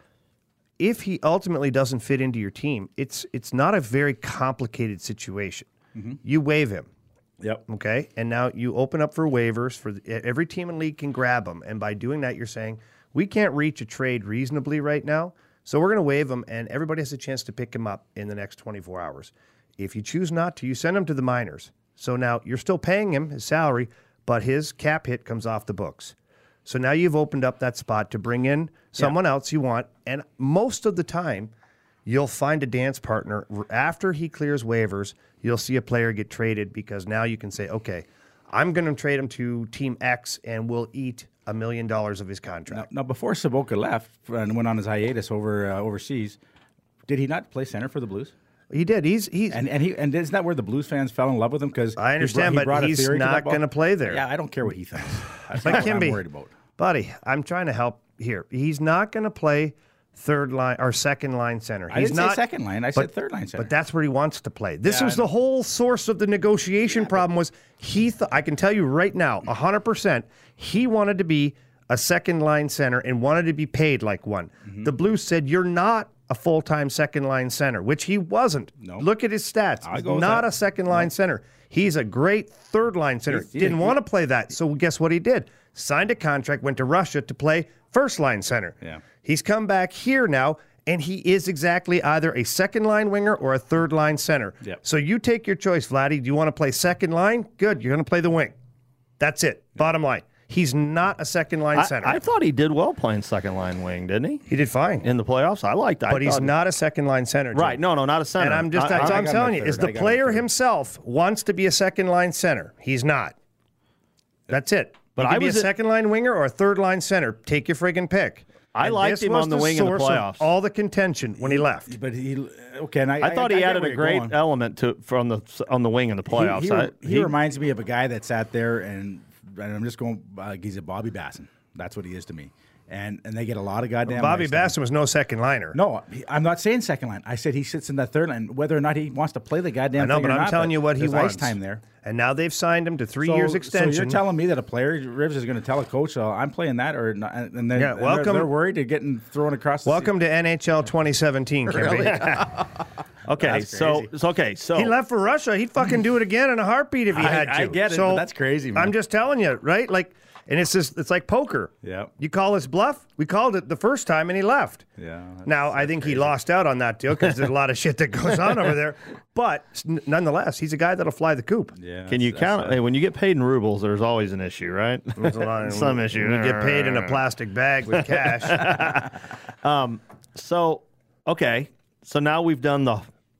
If he ultimately doesn't fit into your team, it's it's not a very complicated situation. Mm-hmm. You waive him. Yep. Okay, and now you open up for waivers for the, every team in the league can grab them, and by doing that, you're saying we can't reach a trade reasonably right now, so we're going to waive him, and everybody has a chance to pick him up in the next twenty-four hours. If you choose not to, you send him to the minors. So now you're still paying him his salary, but his cap hit comes off the books. So now you've opened up that spot to bring in someone else you want, and most of the time, you'll find a dance partner after he clears waivers. You'll see a player get traded because now you can say, okay, I'm going to trade him to Team X and we'll eat a million dollars of his contract. Now, now, before Soboka left and went on his hiatus over uh, overseas, did he not play center for the Blues? He did. He's he's And and he and isn't that where the Blues fans fell in love with him? Because I understand, but he's not gonna play there. Yeah, I don't care what he thinks. That's like not what I'm Kimby. worried about. buddy. I'm trying to help here. He's not going to play third line or second line center. I He's didn't not say second line. I but- said third line center. But that's where he wants to play. This Yeah, was I the know. whole source of the negotiation problem was he th- I can tell you right now, one hundred percent, he wanted to be a second line center and wanted to be paid like one. Mm-hmm. The Blues said, you're not a full-time second line center, which he wasn't. No. Look at his stats. I He's go with not that. a second line center. He's a great third line center. He's- he- Didn't he- want to play that. So guess what he did? Signed a contract, went to Russia to play first line center. Yeah. He's come back here now, and he is exactly either a second line winger or a third line center. Yep. So you take your choice, Vladdy. Do you want to play second line? Good. You're going to play the wing. That's it. Bottom line. He's not a second line I, center. I thought he did well playing second line wing, didn't he? he did fine. In the playoffs, I liked. I but he's thought- not a second line center. Jim. right. No, no, not a center. And I'm just, I, that's I- what I'm got him telling at you, is third. the I got him at player third. himself wants to be a second line center. He's not. That's it. But But he I can be a was a- second line winger or a third line center. Take your friggin' pick. I And liked this him was on the wing in the source of playoffs. all the contention when he left. But he okay, and I, I thought he get added where a you're great going. element to from the on the wing in the playoffs. He, he, I- he reminds me of a guy that sat there and, and I'm just going. Uh, he's a Bobby Basson. That's what he is to me. And and they get a lot of goddamn. Bobby ice time. Basson was no second liner. No, he, I'm not saying second line. I said he sits in that third line. Whether or not he wants to play the goddamn I know, thing but or I'm not, telling you what he there's wants. ice time there. And now they've signed him to three So- years extension. So you're telling me that a player, Rivers, is going to tell a coach, oh, I'm playing that, or not, and then Yeah, and they're- welcome- They're, worried to getting thrown across. The Welcome to N H L twenty seventeen, Kimby. okay. That's So crazy. it's okay. So He left for Russia. He'd fucking do it again in a heartbeat if he I- had to. I get it, So but that's crazy, man. I'm just telling you, right? Like, and it's just, it's like poker. Yep. You call his bluff. We called it the first time, and he left. Yeah, that's- Now I think he lost out on that deal because there's a lot of shit that goes on over there. But n- nonetheless, he's a guy that'll fly the coop. Yeah, can you that's- count? that's, Hey, when you get paid in rubles, there's always an issue, right? There's a lot of- Some issue. You get paid in a plastic bag with cash. So okay. So now we've done the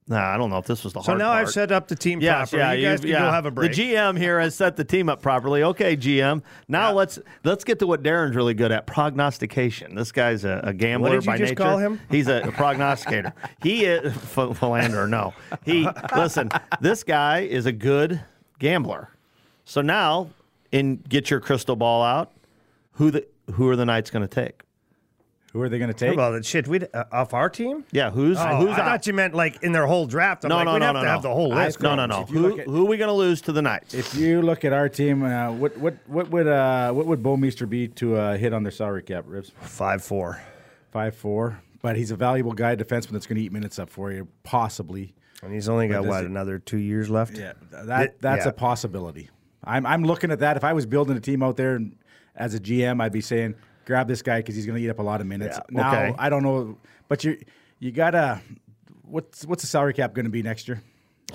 Nah, I don't know if this was the So hard now part. I've set up the team Yes, properly. yeah, you guys you- can yeah. go have a break. The G M here has set the team up properly. Okay, G M. Now Yeah. let's let's get to what Darren's really good at: prognostication. This guy's a, a gambler What did you by just nature. call him? He's a prognosticator. He is ph- philanderer. No, he listen. This guy is a good gambler. So now, in get your crystal ball out. Who the who are the Knights going to take? Who are they going to take? Well, shit, we uh, off our team. Yeah, who's Oh, who's I out? thought you meant like in their whole draft. I'm no, like, no, we'd no, have no, to no. have the whole I- list. no, no, no. If you Who look at- who are we going to lose to the Knights? If you look at our team, uh, what what what would uh, what would Bouwmeester be to uh, hit on their salary cap, Ribs? Five four. Five four. But he's a valuable guy, defenseman that's going to eat minutes up for you, possibly. And he's only got does what it- another two years left. Yeah, that It- that's yeah. a possibility. I'm I'm looking at that. If I was building a team out there and as a G M, I'd be saying, grab this guy because he's going to eat up a lot of minutes. Yeah, Now okay. I don't know, but you you gotta what's what's the salary cap going to be next year?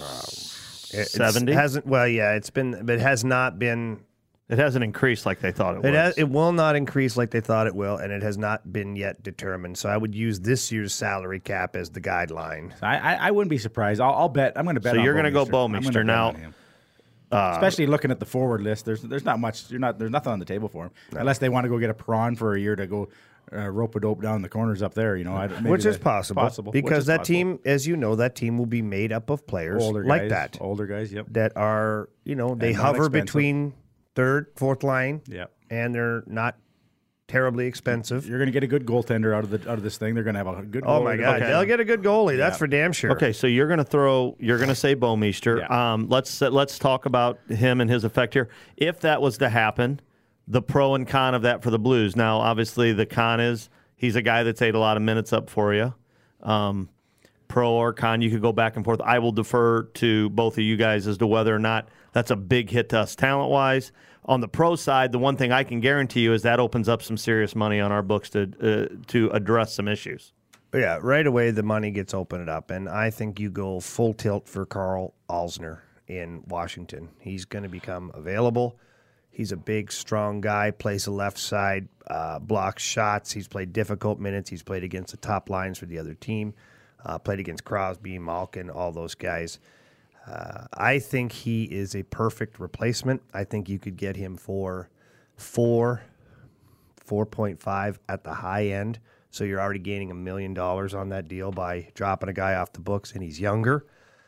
It's- seventy? hasn't. Well, yeah, it's been, but it has not been. It hasn't increased like they thought it, It was. has, it will not increase like they thought it will, and it has not been yet determined. So I would use this year's salary cap as the guideline. I I, I wouldn't be surprised. I'll, I'll bet. I'm going to bet. So on you're gonna go Bouwmeester. I'm Bouwmeester. gonna bet Now, on him. Especially looking at the forward list, there's there's not much. You're not there's nothing on the table for him unless they want to go get a prawn for a year to go uh, rope a dope down the corners up there. You know, I, maybe Which is that- possible, possible which because is that possible. team, as you know, that team will be made up of players older like guys, that older guys. Yep. that are, you know, they And hover non-expensive. between third, fourth line, Yep. and they're not terribly expensive. You're going to get a good goaltender out of the out of this thing. They're going to have a good. Oh my goalie. God, Okay. they'll get a good goalie. That's Yeah. for damn sure. Okay, so you're going to throw. You're going to say Bouwmeester. Yeah. Um, let's let's talk about him and his effect here. If that was to happen, the pro and con of that for the Blues. Now, obviously, the con is he's a guy that's ate a lot of minutes up for you. Um, pro or con, you could go back and forth. I will defer to both of you guys as to whether or not that's a big hit to us talent wise. On the pro side, the one thing I can guarantee you is that opens up some serious money on our books to uh, to address some issues. Yeah, right away the money gets opened up, and I think you go full tilt for Carl Alsner in Washington. He's going to become available. He's a big, strong guy, plays the left side, uh, blocks shots. He's played difficult minutes. He's played against the top lines for the other team, uh, played against Crosby, Malkin, all those guys. Uh, I think he is a perfect replacement. I think you could get him for four, four point five at the high end. So you're already gaining a million dollars on that deal by dropping a guy off the books, and he's younger.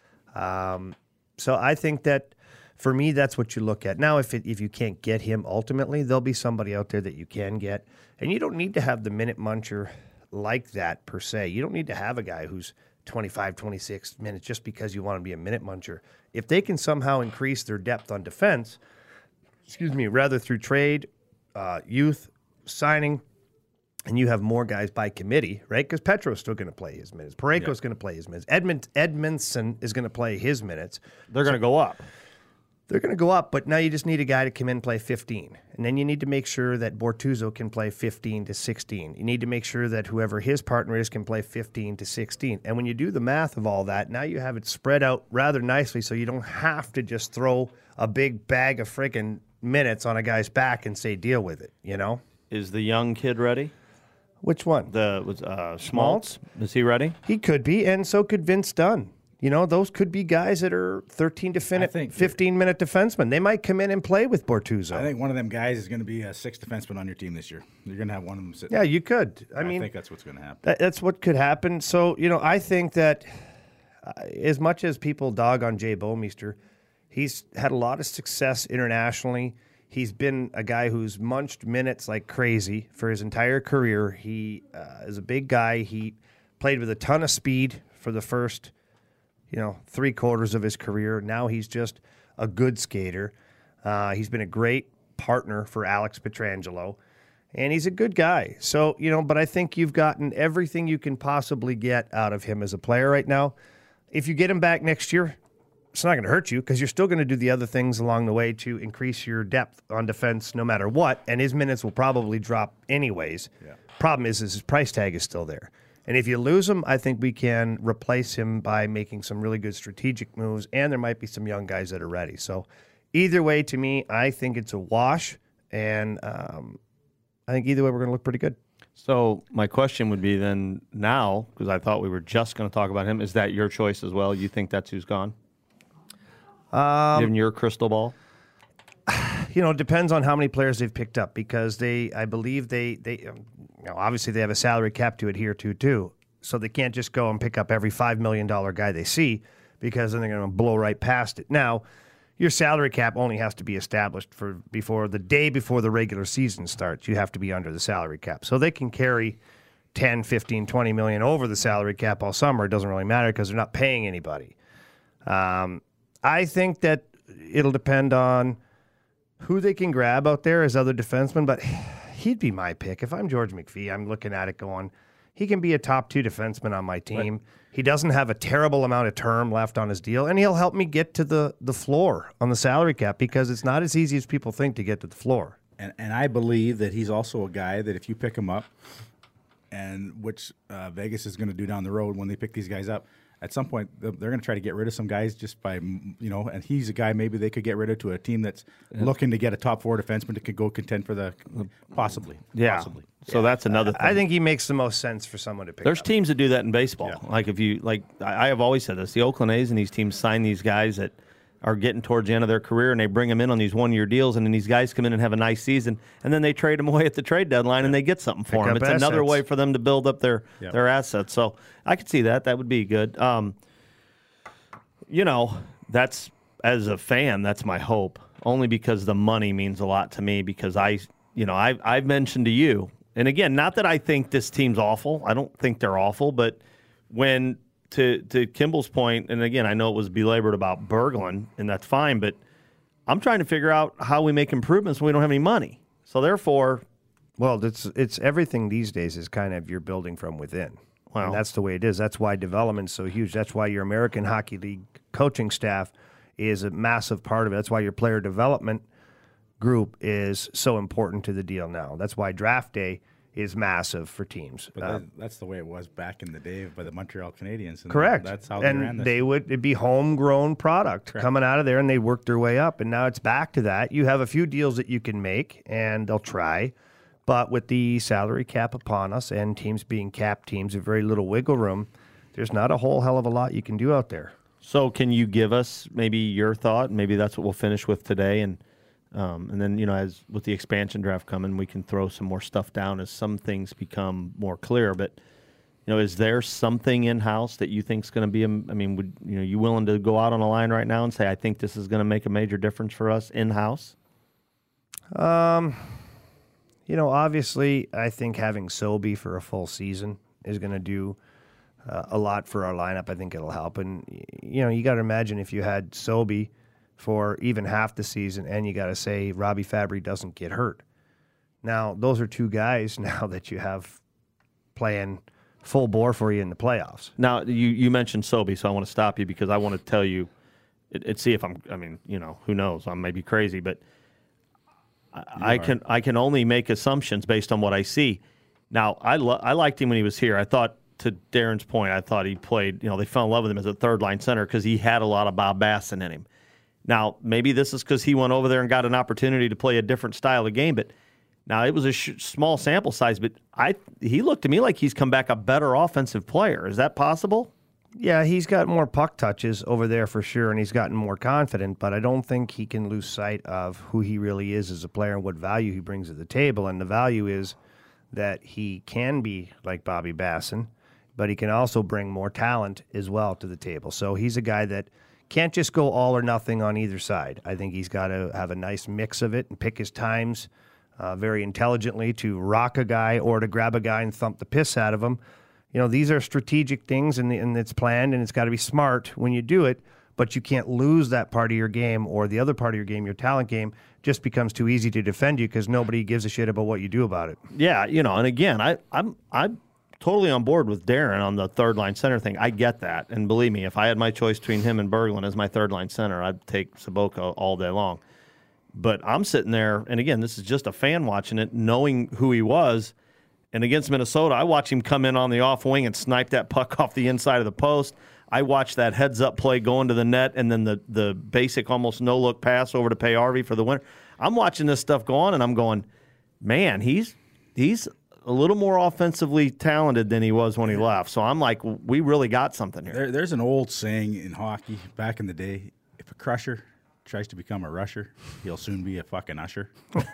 Um, so I think that for me, that's what you look at. Now, if it, if you can't get him ultimately, there'll be somebody out there that you can get. And you don't need to have the minute muncher like that per se. You don't need to have a guy who's twenty-five, twenty-six minutes just because you want to be a minute muncher. If they can somehow increase their depth on defense, excuse me, rather through trade, uh, youth, signing, and you have more guys by committee, right? Because Petro's still going to play his minutes. Parayko's going to play his minutes. Edmund Edmondson is going to play his minutes. They're going to go up. They're going to go up, but now you just need a guy to come in and play fifteen. And then you need to make sure that Bortuzzo can play fifteen to sixteen. You need to make sure that whoever his partner is can play fifteen to sixteen. And when you do the math of all that, now you have it spread out rather nicely so you don't have to just throw a big bag of freaking minutes on a guy's back and say, deal with it, you know? Is the young kid ready? Which one? The was uh, Schmaltz. Is he ready? He could be, and so could Vince Dunn. You know, those could be guys that are thirteen to think- fifteen-minute defensemen. They might come in and play with Bortuzzo. I think one of them guys is going to be a sixth defenseman on your team this year. You're going to have one of them sitting. yeah, you could. I I mean, think that's what's going to happen. that, that's what could happen. So, you know, I think that uh, as much as people dog on Jay Bouwmeester, he's had a lot of success internationally. He's been a guy who's munched minutes like crazy for his entire career. He uh, is a big guy. He played with a ton of speed for the first you know, three quarters of his career. Now he's just a good skater. Uh, he's been a great partner for Alex Pietrangelo, and he's a good guy. So, you know, but I think you've gotten everything you can possibly get out of him as a player right now. If you get him back next year, it's not going to hurt you because you're still going to do the other things along the way to increase your depth on defense no matter what, and his minutes will probably drop anyways. Yeah. Problem is, is his price tag is still there. And if you lose him, I think we can replace him by making some really good strategic moves, and there might be some young guys that are ready. So either way, to me, I think it's a wash, and um, I think either way we're going to look pretty good. So my question would be then now, because I thought we were just going to talk about him, is that your choice as well? You think that's who's gone? Um, Given your crystal ball? You know, it depends on how many players they've picked up because they, I believe they, they, um, you know, obviously they have a salary cap to adhere to too. So they can't just go and pick up every five million dollars guy they see because then they're going to blow right past it. Now, your salary cap only has to be established for before the day before the regular season starts. You have to be under the salary cap. So they can carry ten, fifteen, twenty million over the salary cap all summer. It doesn't really matter because they're not paying anybody. Um, I think that it'll depend on who they can grab out there as other defensemen, but he'd be my pick. If I'm George McPhee, I'm looking at it going, he can be a top two defenseman on my team. Right. He doesn't have a terrible amount of term left on his deal, and he'll help me get to the, the floor on the salary cap because it's not as easy as people think to get to the floor. And, and I believe that he's also a guy that if you pick him up, and which uh, Vegas is going to do down the road when they pick these guys up, at some point they're going to try to get rid of some guys just by, you know, and he's a guy maybe they could get rid of to a team that's yeah. looking to get a top four defenseman that could go contend for the, possibly. Yeah. Possibly. So yeah. that's another thing. I think he makes the most sense for someone to pick There's up. teams that do that in baseball. Yeah. Like if you, like I I have always said this, the Oakland A's and these teams sign these guys that are getting towards the end of their career and they bring them in on these one-year deals and then these guys come in and have a nice season and then they trade them away at the trade deadline yeah. and they get something for Pick them. It's assets. another way for them to build up their, yep. their assets. So I could see that. That would be good. Um, you know, that's, as a fan, that's my hope, only because the money means a lot to me because I, you know, I've, I've mentioned to you, and again, not that I think this team's awful. I don't think they're awful, but when, to to Kimball's point, and again, I know it was belabored about Berglund, and that's fine, but I'm trying to figure out how we make improvements when we don't have any money. So therefore... Well, it's it's everything these days is kind of you're building from within. Wow. And that's the way it is. That's why development's so huge. That's why your American Hockey League coaching staff is a massive part of it. That's why your player development group is so important to the deal now. That's why draft day is massive for teams. But uh, that, that's the way it was back in the day by the Montreal Canadiens. And correct. That's how and they ran this. they would it'd be homegrown product correct. Coming out of there, and they work their way up. And now it's back to that. You have a few deals that you can make, and they'll try. But with the salary cap upon us and teams being capped teams with very little wiggle room, there's not a whole hell of a lot you can do out there. So can you give us maybe your thought? Maybe that's what we'll finish with today. And um, and then, you know, as with the expansion draft coming, we can throw some more stuff down as some things become more clear. But, you know, is there something in-house that you think is going to be, a, I mean, would you know, you willing to go out on a line right now and say, I think this is going to make a major difference for us in-house? Um... You know, obviously, I think having Sobey for a full season is going to do uh, a lot for our lineup. I think it'll help. And, you know, you got to imagine if you had Sobey for even half the season and you got to say Robbie Fabry doesn't get hurt. Now, those are two guys now that you have playing full bore for you in the playoffs. Now, you, you mentioned Sobey, so I want to stop you because I want to tell you, it, it, see if I'm, I mean, you know, who knows? I may be crazy, but I can I can only make assumptions based on what I see. Now, I lo- I liked him when he was here. I thought, to Darren's point, I thought he played, you know, they fell in love with him as a third-line center because he had a lot of Bob Basson in him. Now, maybe this is because he went over there and got an opportunity to play a different style of game, but now it was a sh- small sample size, but I he looked to me like he's come back a better offensive player. Is that possible? Yeah, he's got more puck touches over there for sure, and he's gotten more confident, but I don't think he can lose sight of who he really is as a player and what value he brings to the table. And the value is that he can be like Bobby Basson, but he can also bring more talent as well to the table. So he's a guy that can't just go all or nothing on either side. I think he's got to have a nice mix of it and pick his times uh, very intelligently to rock a guy or to grab a guy and thump the piss out of him. You know, these are strategic things, and, and it's planned, and it's got to be smart when you do it, but you can't lose that part of your game or the other part of your game, your talent game, just becomes too easy to defend you because nobody gives a shit about what you do about it. Yeah, you know, and again, I, I'm I'm totally on board with Darren on the third-line center thing. I get that, and believe me, if I had my choice between him and Berglund as my third-line center, I'd take Sobotka all day long. But I'm sitting there, and again, this is just a fan watching it, knowing who he was. And against Minnesota, I watched him come in on the off wing and snipe that puck off the inside of the post. I watched that heads-up play go into the net and then the the basic almost no-look pass over to Pay-Harvey for the winner. I'm watching this stuff go on, and I'm going, man, he's he's a little more offensively talented than he was when he left. So I'm like, we really got something here. There, there's an old saying in hockey back in the day: if a crusher tries to become a rusher, he'll soon be a fucking usher.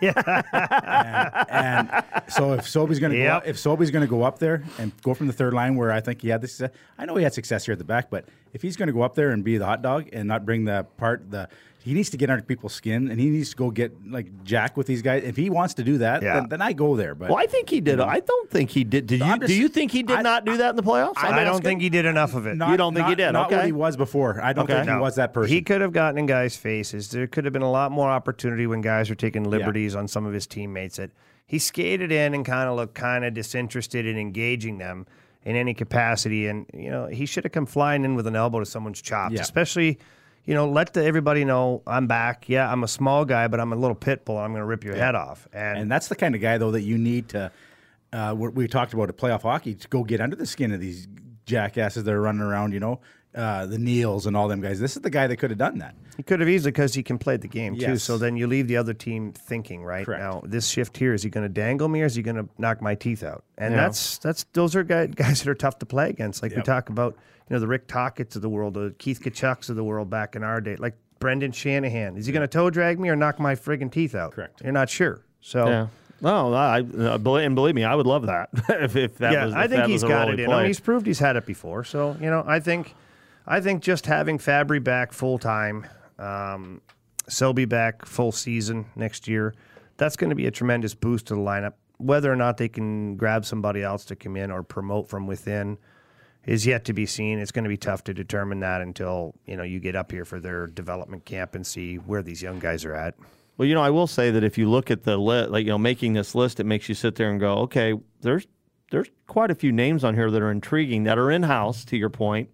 Yeah. and, and so if Sobey's going to Yep. go, up, if Sobey's going to go up there and go from the third line, where I think he had the success, I know he had success here at the back, but if he's going to go up there and be the hot dog and not bring the part, the he needs to get under people's skin and he needs to go get like Jack with these guys. If he wants to do that, Yeah. then, then I go there. But Well, I think he did. I don't think he did. Did you? I'm just- do you think he did I- not do that in the playoffs? I, I'm don't asking. think he did enough of it. not, You don't think not, he did? Not Okay. what he was before. I don't Okay. think he No. was that person. He could have gotten in guys' faces. There could have been a lot more opportunity when guys were taking liberties on some of his teammates. That he skated in and kind of looked kind of disinterested in engaging them in any capacity. And you know, he should have come flying in with an elbow to someone's chops, Yeah. especially. You know, let the, everybody know I'm back. Yeah, I'm a small guy, but I'm a little pit bull. And I'm going to rip your head off. And, And that's the kind of guy, though, that you need to, uh, what we talked about at playoff hockey, to go get under the skin of these jackasses that are running around, you know, uh, the Neils and all them guys. This is the guy that could have done that. he could have easily because he can play the game too. Yes. So then you leave the other team thinking, right? Correct. Now, this shift here, is he going to dangle me or is he going to knock my teeth out? And Yeah. that's that's those are guys, guys that are tough to play against. Like we Yep. talk about, you know, the Rick Tockett's of the world, the Keith Kachucks of the world back in our day, like Brendan Shanahan. Is he going to toe drag me or knock my friggin' teeth out? Correct. You're not sure. So Yeah. No, I uh, believe, and believe me, I would love that if, if that yeah, was. I if think that he's was a got role it he in him. played. He's proved he's had it before. So you know, I think, I think just having Fabry back full time, um, Selby back full season next year, that's going to be a tremendous boost to the lineup. Whether or not they can grab somebody else to come in or promote from within is yet to be seen. It's going to be tough to determine that until you know you get up here for their development camp and see where these young guys are at. Well, you know, I will say that if you look at the list, like you know, making this list, it makes you sit there and go, okay, there's there's quite a few names on here that are intriguing, that are in house. To your point,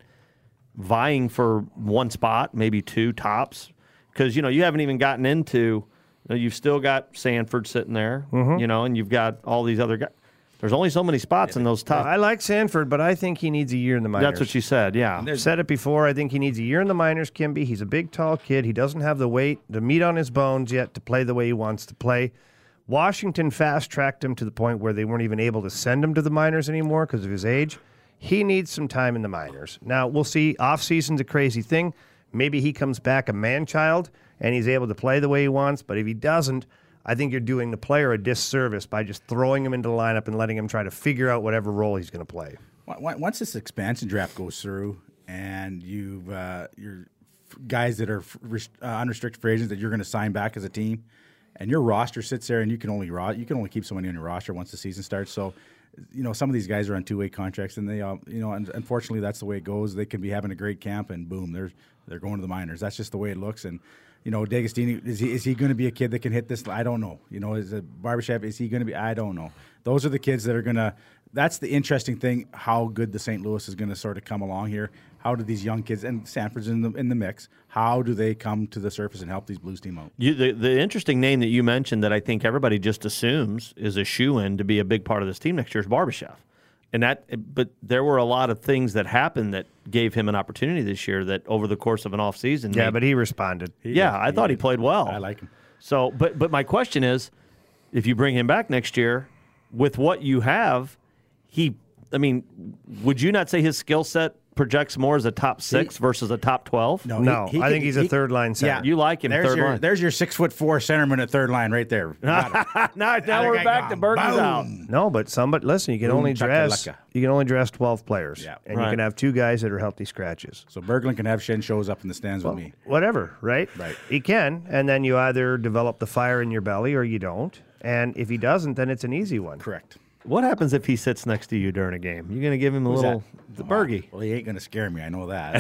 vying for one spot, maybe two tops, because you know you haven't even gotten into. You know, you've still got Sanford sitting there, you know, and you've got all these other guys. There's only so many spots in those top. I like Sanford, but I think he needs a year in the minors. That's what you said, yeah. I've said it before. I think he needs a year in the minors, Kimby. He's a big, tall kid. He doesn't have the weight, the meat on his bones yet to play the way he wants to play. Washington fast-tracked him to the point where they weren't even able to send him to the minors anymore because of his age. He needs some time in the minors. Now, we'll see. Off-season's a crazy thing. Maybe he comes back a man-child and he's able to play the way he wants, but if he doesn't, I think you're doing the player a disservice by just throwing him into the lineup and letting him try to figure out whatever role he's going to play. Once this expansion draft goes through and you've uh, your guys that are uh, unrestricted free agents that you're going to sign back as a team, and your roster sits there and you can only ro- you can only keep somebody on your roster once the season starts. So, you know, some of these guys are on two-way contracts, and they, uh, you know, and unfortunately that's the way it goes. They can be having a great camp, and boom, they're they're going to the minors. That's just the way it looks. And you know, D'Agostini, is he is he going to be a kid that can hit this? I don't know. You know, is a Barbashev, is he going to be? I don't know. Those are the kids that are going to. That's the interesting thing. How good the Saint Louis is going to sort of come along here. How do these young kids, and Sanford's in the in the mix, how do they come to the surface and help these Blues team out? You, the, the interesting name that you mentioned that I think everybody just assumes is a shoo-in to be a big part of this team next year is Barbashev. And that, but there were a lot of things that happened that gave him an opportunity this year that over the course of an offseason. Yeah, made, but he responded. yeah, I he thought he did. played well. I like him. So, but but my question is, if you bring him back next year, with what you have, he, I mean, would you not say his skill set projects more as a top six versus a top twelve? No, No, he- he I can- think he's a he- third line center. Yeah, You like him There's third your line. there's your six foot four centerman at third line right there. Got him. now, now we're back to Berkey's out. No, but somebody listen. You can Boom, only dress. chakalaka. You can only dress twelve players, Yeah. and Right. you can have two guys that are healthy scratches. So Berglund can have Shen shows up in the stands with me. Whatever, right? Right. He can, and then you either develop the fire in your belly or you don't. And if he doesn't, then it's an easy one. Correct. What happens if he sits next to you during a game? You're going to give him a Who's little that? the Bergie. Well, he ain't going to scare me. I know that.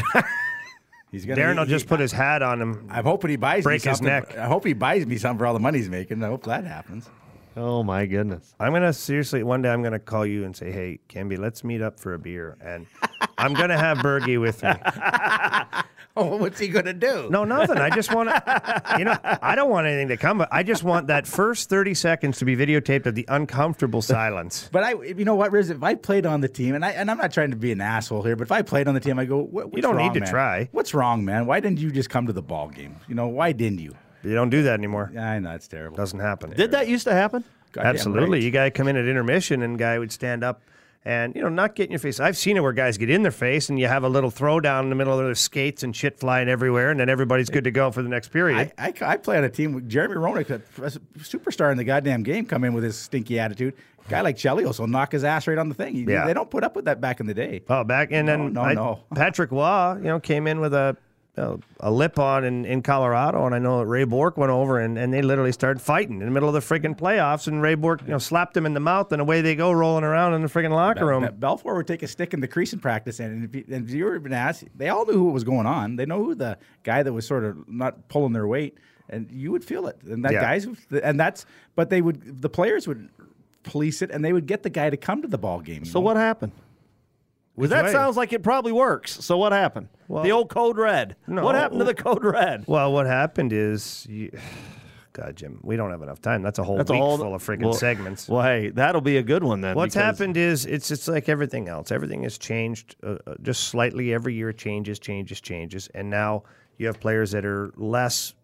He's gonna. Darren he- will just he- put his hat on him. I'm hoping he buys break me his something. neck. I hope he buys me something for all the money he's making. I hope that happens. Oh my goodness! I'm gonna seriously one day I'm gonna call you and say, "Hey, Camby, let's meet up for a beer." And I'm gonna have Bergie with me. Oh, what's he going to do? No, nothing. I just want to, you know, I don't want anything to come, but I just want that first thirty seconds to be videotaped of the uncomfortable silence. But I, you know what, Riz? If I played on the team, and I, and I'm not trying to be an asshole here, but if I played on the team, I go, what, what's You don't need wrong, to man? try. What's wrong, man? Why didn't you just come to the ball game? You know, why didn't you? You don't do that anymore. I know it's terrible. Doesn't happen. Did that used to happen? Goddamn Absolutely. right. You got to come in at intermission, and guy would stand up and, you know, not get in your face. I've seen it where guys get in their face, and you have a little throwdown in the middle of their skates and shit flying everywhere, and then everybody's good to go for the next period. I, I, I play on a team with Jeremy Roenick, a superstar in the goddamn game, come in with his stinky attitude. A guy like Chelios will knock his ass right on the thing. He, Yeah. They don't put up with that back in the day. Oh, back and then No, no, I- no. Patrick Waugh, you know, came in with a uh, a lip on in, in Colorado, and I know that Ray Bourque went over and, and they literally started fighting in the middle of the friggin' playoffs, and Ray Bourque, you know, slapped him in the mouth, and away they go rolling around in the friggin' locker room. Be- Belfour would take a stick in the crease in practice, and if you, and if you were been asked, they all knew who was going on. They know who the guy that was sort of not pulling their weight, and you would feel it. And that Yeah. guys, and that's, but they would, the players would police it, and they would get the guy to come to the ball game. you So know? what happened? Well, that way? sounds like it probably works. So what happened? Well, the old Code Red. no. What happened to the Code Red? Well, what happened is, you, God, Jim, we don't have enough time. That's a whole That's a week whole full of friggin' well, segments. Well, hey, that'll be a good one then. What's because- happened is it's it's like everything else. Everything has changed uh, uh, just slightly every year. It changes, changes, changes, and now you have players that are less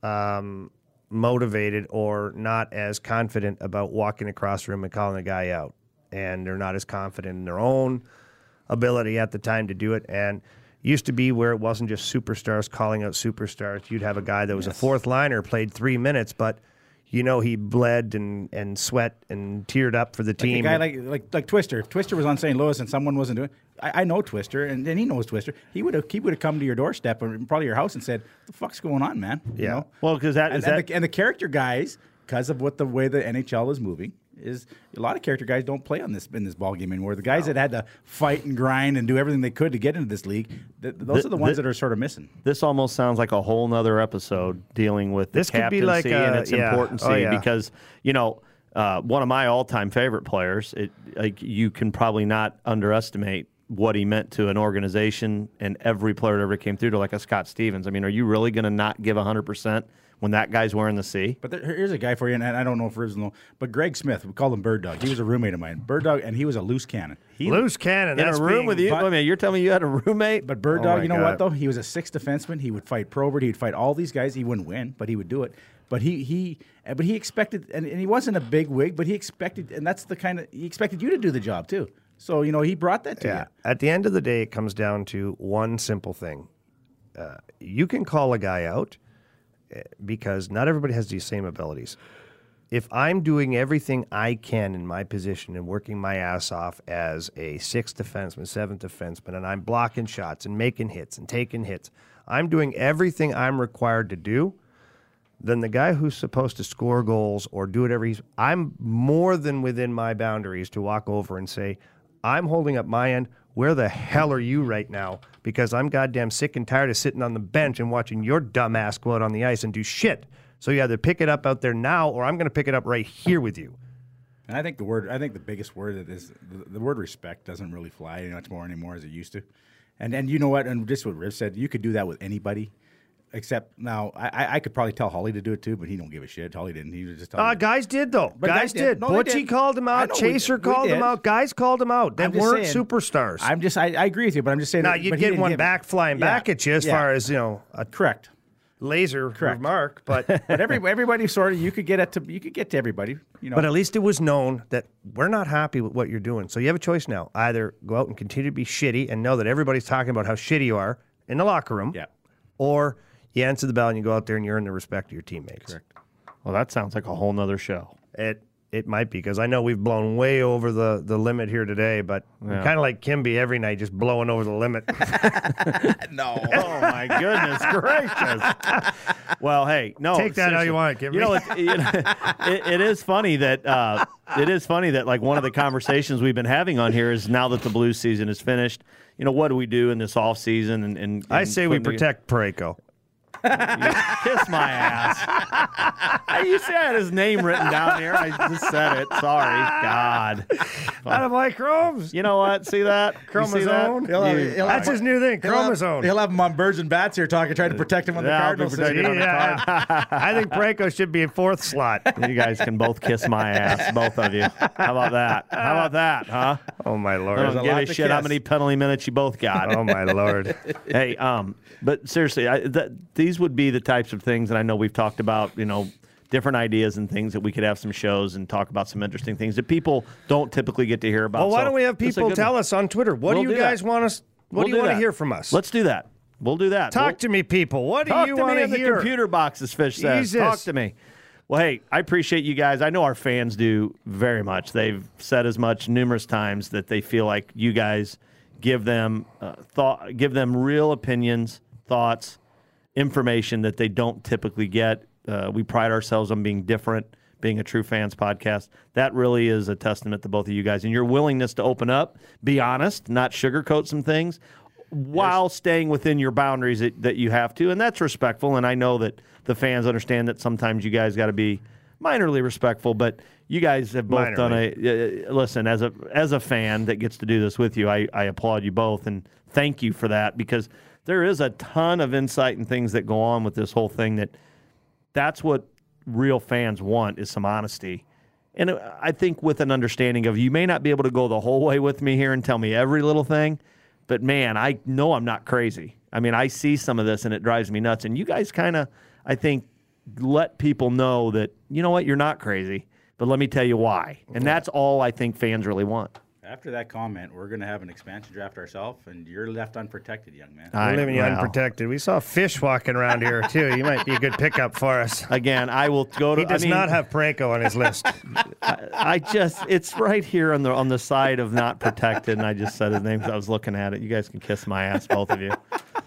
um, motivated or not as confident about walking across the room and calling a guy out, and they're not as confident in their own ability at the time to do it. And used to be where it wasn't just superstars calling out superstars. You'd have a guy that was a fourth liner, played three minutes, but you know he bled and, and sweat and teared up for the Like a team. guy like, like like Twister. If Twister was on Saint Louis and someone wasn't doing, I, I know Twister, and, and he knows Twister. He would have he would have come to your doorstep or probably your house and said, "What the fuck's going on, man?" You Yeah. know? Well, because that and, is and, that. the, and the character guys, because of what the way the N H L is moving, is a lot of character guys don't play on this in this ball game anymore. The guys that had to fight and grind and do everything they could to get into this league, th- those The- are the ones the- that are sort of missing. This almost sounds like a whole nother episode dealing with the This could be captaincy like and a- its yeah. importance Oh, yeah. because, you know, uh, one of my all-time favorite players, it, like, you can probably not underestimate what he meant to an organization and every player that ever came through to, like a Scott Stevens. I mean, are you really going to not give one hundred percent when that guy's wearing the C? But there, here's a guy for you, and I don't know if Rivs will know, but Greg Smith, we called him Bird Dog. He was a roommate of mine. Bird Dog, and he was a loose cannon. He, Loose cannon. In that's a room being- with you? but- I mean, you're telling me you had a roommate? But Bird Oh Dog, my you know God. what though? He was a sixth defenseman. He would fight Probert. He'd fight all these guys. He wouldn't win, but he would do it. But he he uh, but he expected, and, and he wasn't a big wig, but he expected, and that's the kind of he expected you to do the job too. So you know he brought that to Yeah. you. At the end of the day, it comes down to one simple thing. Uh, you can call a guy out uh, because not everybody has these same abilities. If I'm doing everything I can in my position and working my ass off as a sixth defenseman, seventh defenseman, and I'm blocking shots and making hits and taking hits, I'm doing everything I'm required to do, then the guy who's supposed to score goals or do whatever he's, I'm more than within my boundaries to walk over and say, I'm holding up my end. Where the hell are you right now? Because I'm goddamn sick and tired of sitting on the bench and watching your dumb ass go out on the ice and do shit. So you either pick it up out there now or I'm going to pick it up right here with you. And I think the word, I think the biggest word that is the, the word respect doesn't really fly much more anymore as it used to. And and you know what? And just what Riv said, you could do that with anybody. Except now, I, I could probably tell Holly to do it too, but he don't give a shit. Holly didn't. He was just telling Uh, me. guys did, though. But guys guys did. did. No, they Butchie did. called him I out. know we Chaser did. We called him did. out. Guys called him out. They I'm just weren't saying- superstars. I'm just, I, I agree with you, but I'm just saying. now, that- you'd but he get didn't one give- back flying Yeah. back at you as Yeah. far as, you know, a Correct. laser Correct. remark, but But every, everybody sort of, you could get it to, you could get to everybody. You know. But at least it was known that we're not happy with what you're doing. So you have a choice now. Either go out and continue to be shitty and know that everybody's talking about how shitty you are in the locker room, Yeah. or you answer the bell and you go out there and you earn the respect of your teammates. Correct. Well, that sounds like a whole nother show. It it might be, because I know we've blown way over the, the limit here today, but kind of like Kimby every night, just blowing over the limit. No. Oh my goodness gracious! Well, hey, no, Take that how seriously. you want, Kimmy. You know, it, you know, it, it is funny that uh, it is funny that like one of the conversations we've been having on here is now that the Blues season is finished. You know, what do we do in this off season? And, and, I and say we putting protect Parayko. Kiss my ass. You see, I had his name written down here. I just said it. Sorry, God. Out of my chromes. You know what? See that? You see that? Chromosome. He'll have- You- he'll That's his new thing, He'll have, chromosome. he'll have him on birds and bats here talking, trying to protect him on the Yeah, I'll be Cardinals. protecting him on the Yeah. I think Parayko should be in fourth slot. You guys can both kiss my ass, both of you. How about that? How about that, huh? Oh, my I Lord. don't a give lot a to shit how kiss. many penalty minutes you both got. Oh, my Lord. Hey, um, but seriously, I, th- these would be the types of things that I know we've talked about, you know, different ideas and things that we could have some shows and talk about some interesting things that people don't typically get to hear about. Well, why So don't we have this is a people good tell one. us on Twitter? What We'll do you do guys that. want us? What We'll do you do want to that. hear from us? Let's do that. We'll do that. Talk We'll- to me, people. What do Talk you to want me to in the hear? computer box, as Fish says. Jesus. Talk to me. Well, hey, I appreciate you guys. I know our fans do very much. They've said as much numerous times that they feel like you guys give them uh, thought, give them real opinions, thoughts, information that they don't typically get. Uh, we pride ourselves on being different, being a true fans podcast. That really is a testament to both of you guys and your willingness to open up, be honest, not sugarcoat some things, while staying within your boundaries that, that you have to, and that's respectful. And I know that the fans understand that sometimes you guys got to be minorly respectful, but you guys have both Minorly. done a uh, listen. As a as a fan that gets to do this with you, I, I applaud you both and thank you for that, because there is a ton of insight and things that go on with this whole thing. That that's what real fans want, is some honesty. And I think with an understanding of, you may not be able to go the whole way with me here and tell me every little thing, but man, I know I'm not crazy. I mean, I see some of this and it drives me nuts. And you guys kind of, I think, let people know that, you know what, you're not crazy, but let me tell you why. And that's all I think fans really want. After that comment, we're going to have an expansion draft ourselves, and you're left unprotected, young man. I- We're living well, unprotected. We saw Fish walking around here, too. You might be a good pickup for us. Again, I will go to. He does I mean, not have Parayko on his list. I just, it's right here on the on the side of not protected, and I just said his name because I was looking at it. You guys can kiss my ass, both of you.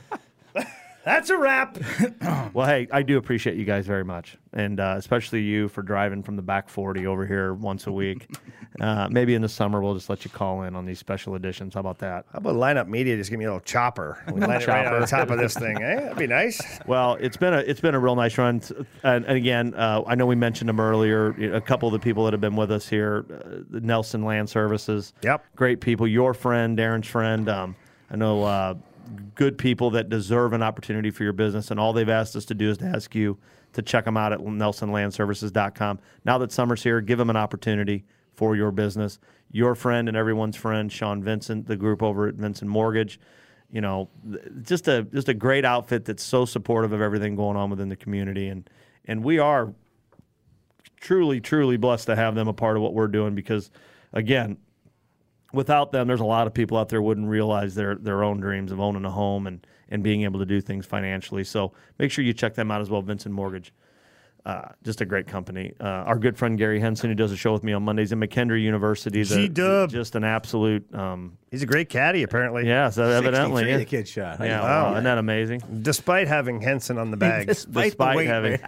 That's a wrap. Well, hey, I do appreciate you guys very much, and uh, especially you for driving from the back forty over here once a week. Uh, maybe in the summer we'll just let you call in on these special editions. How about that? How about Lineup Media just give me a little chopper? We land it right on the top of this thing. Eh? That'd be nice. Well, it's been a it's been a real nice run, and, and again, uh, I know we mentioned them earlier. A couple of the people that have been with us here, uh, the Nelson Land Services. Yep. Great people. Your friend, Darren's friend. Um, I know. Uh, good people that deserve an opportunity for your business, and all they've asked us to do is to ask you to check them out at nelson land services dot com. Now that summer's here, give them an opportunity for your business. Your friend and everyone's friend, Sean Vincent, the group over at Vincent Mortgage, you know, just a just a great outfit that's so supportive of everything going on within the community, and and we are truly, truly blessed to have them a part of what we're doing, because, again, without them, there's a lot of people out there wouldn't realize their their own dreams of owning a home and, and being able to do things financially. So make sure you check them out as well, Vincent Mortgage. Uh, just a great company. Uh, our good friend Gary Henson, who does a show with me on Mondays in McKendree University, the, G-Dub. just an absolute. Um, He's a great caddy, apparently. yeah, so evidently, sixty-three, yeah, the kid shot. yeah, Wow. wow, isn't that amazing? Despite having Henson on the bag. Despite, the weight, having,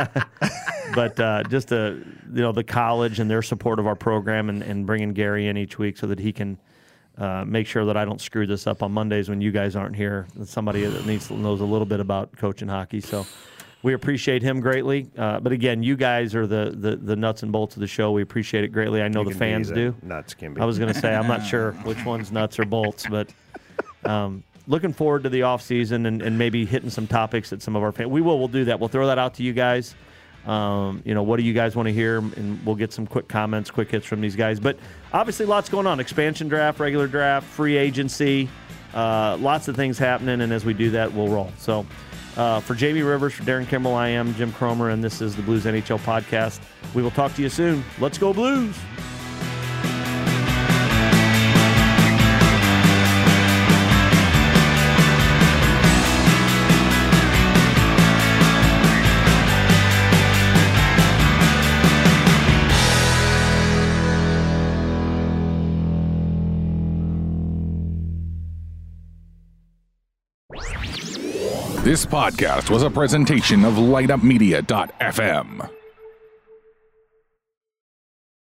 but uh, just a you know the college and their support of our program, and, and bringing Gary in each week so that he can. Uh, make sure that I don't screw this up on Mondays when you guys aren't here. Somebody that needs knows a little bit about coaching hockey. So we appreciate him greatly. Uh, but again, you guys are the, the the nuts and bolts of the show. We appreciate it greatly. I know the Can be fans the do. Nuts can be. I was going to say I'm not sure which one's nuts or bolts, but um, looking forward to the off season and, and maybe hitting some topics that some of our fans. We will. We'll do that. We'll throw that out to you guys. Um, you know, what do you guys want to hear? And we'll get some quick comments, quick hits from these guys. But obviously, lots going on. Expansion draft, regular draft, free agency, uh, lots of things happening. And as we do that, we'll roll. So uh, for Jamie Rivers, for Darren Kimball, I am Jim Cromer, and this is the Blues N H L podcast. We will talk to you soon. Let's go Blues! This podcast was a presentation of light up media dot f m.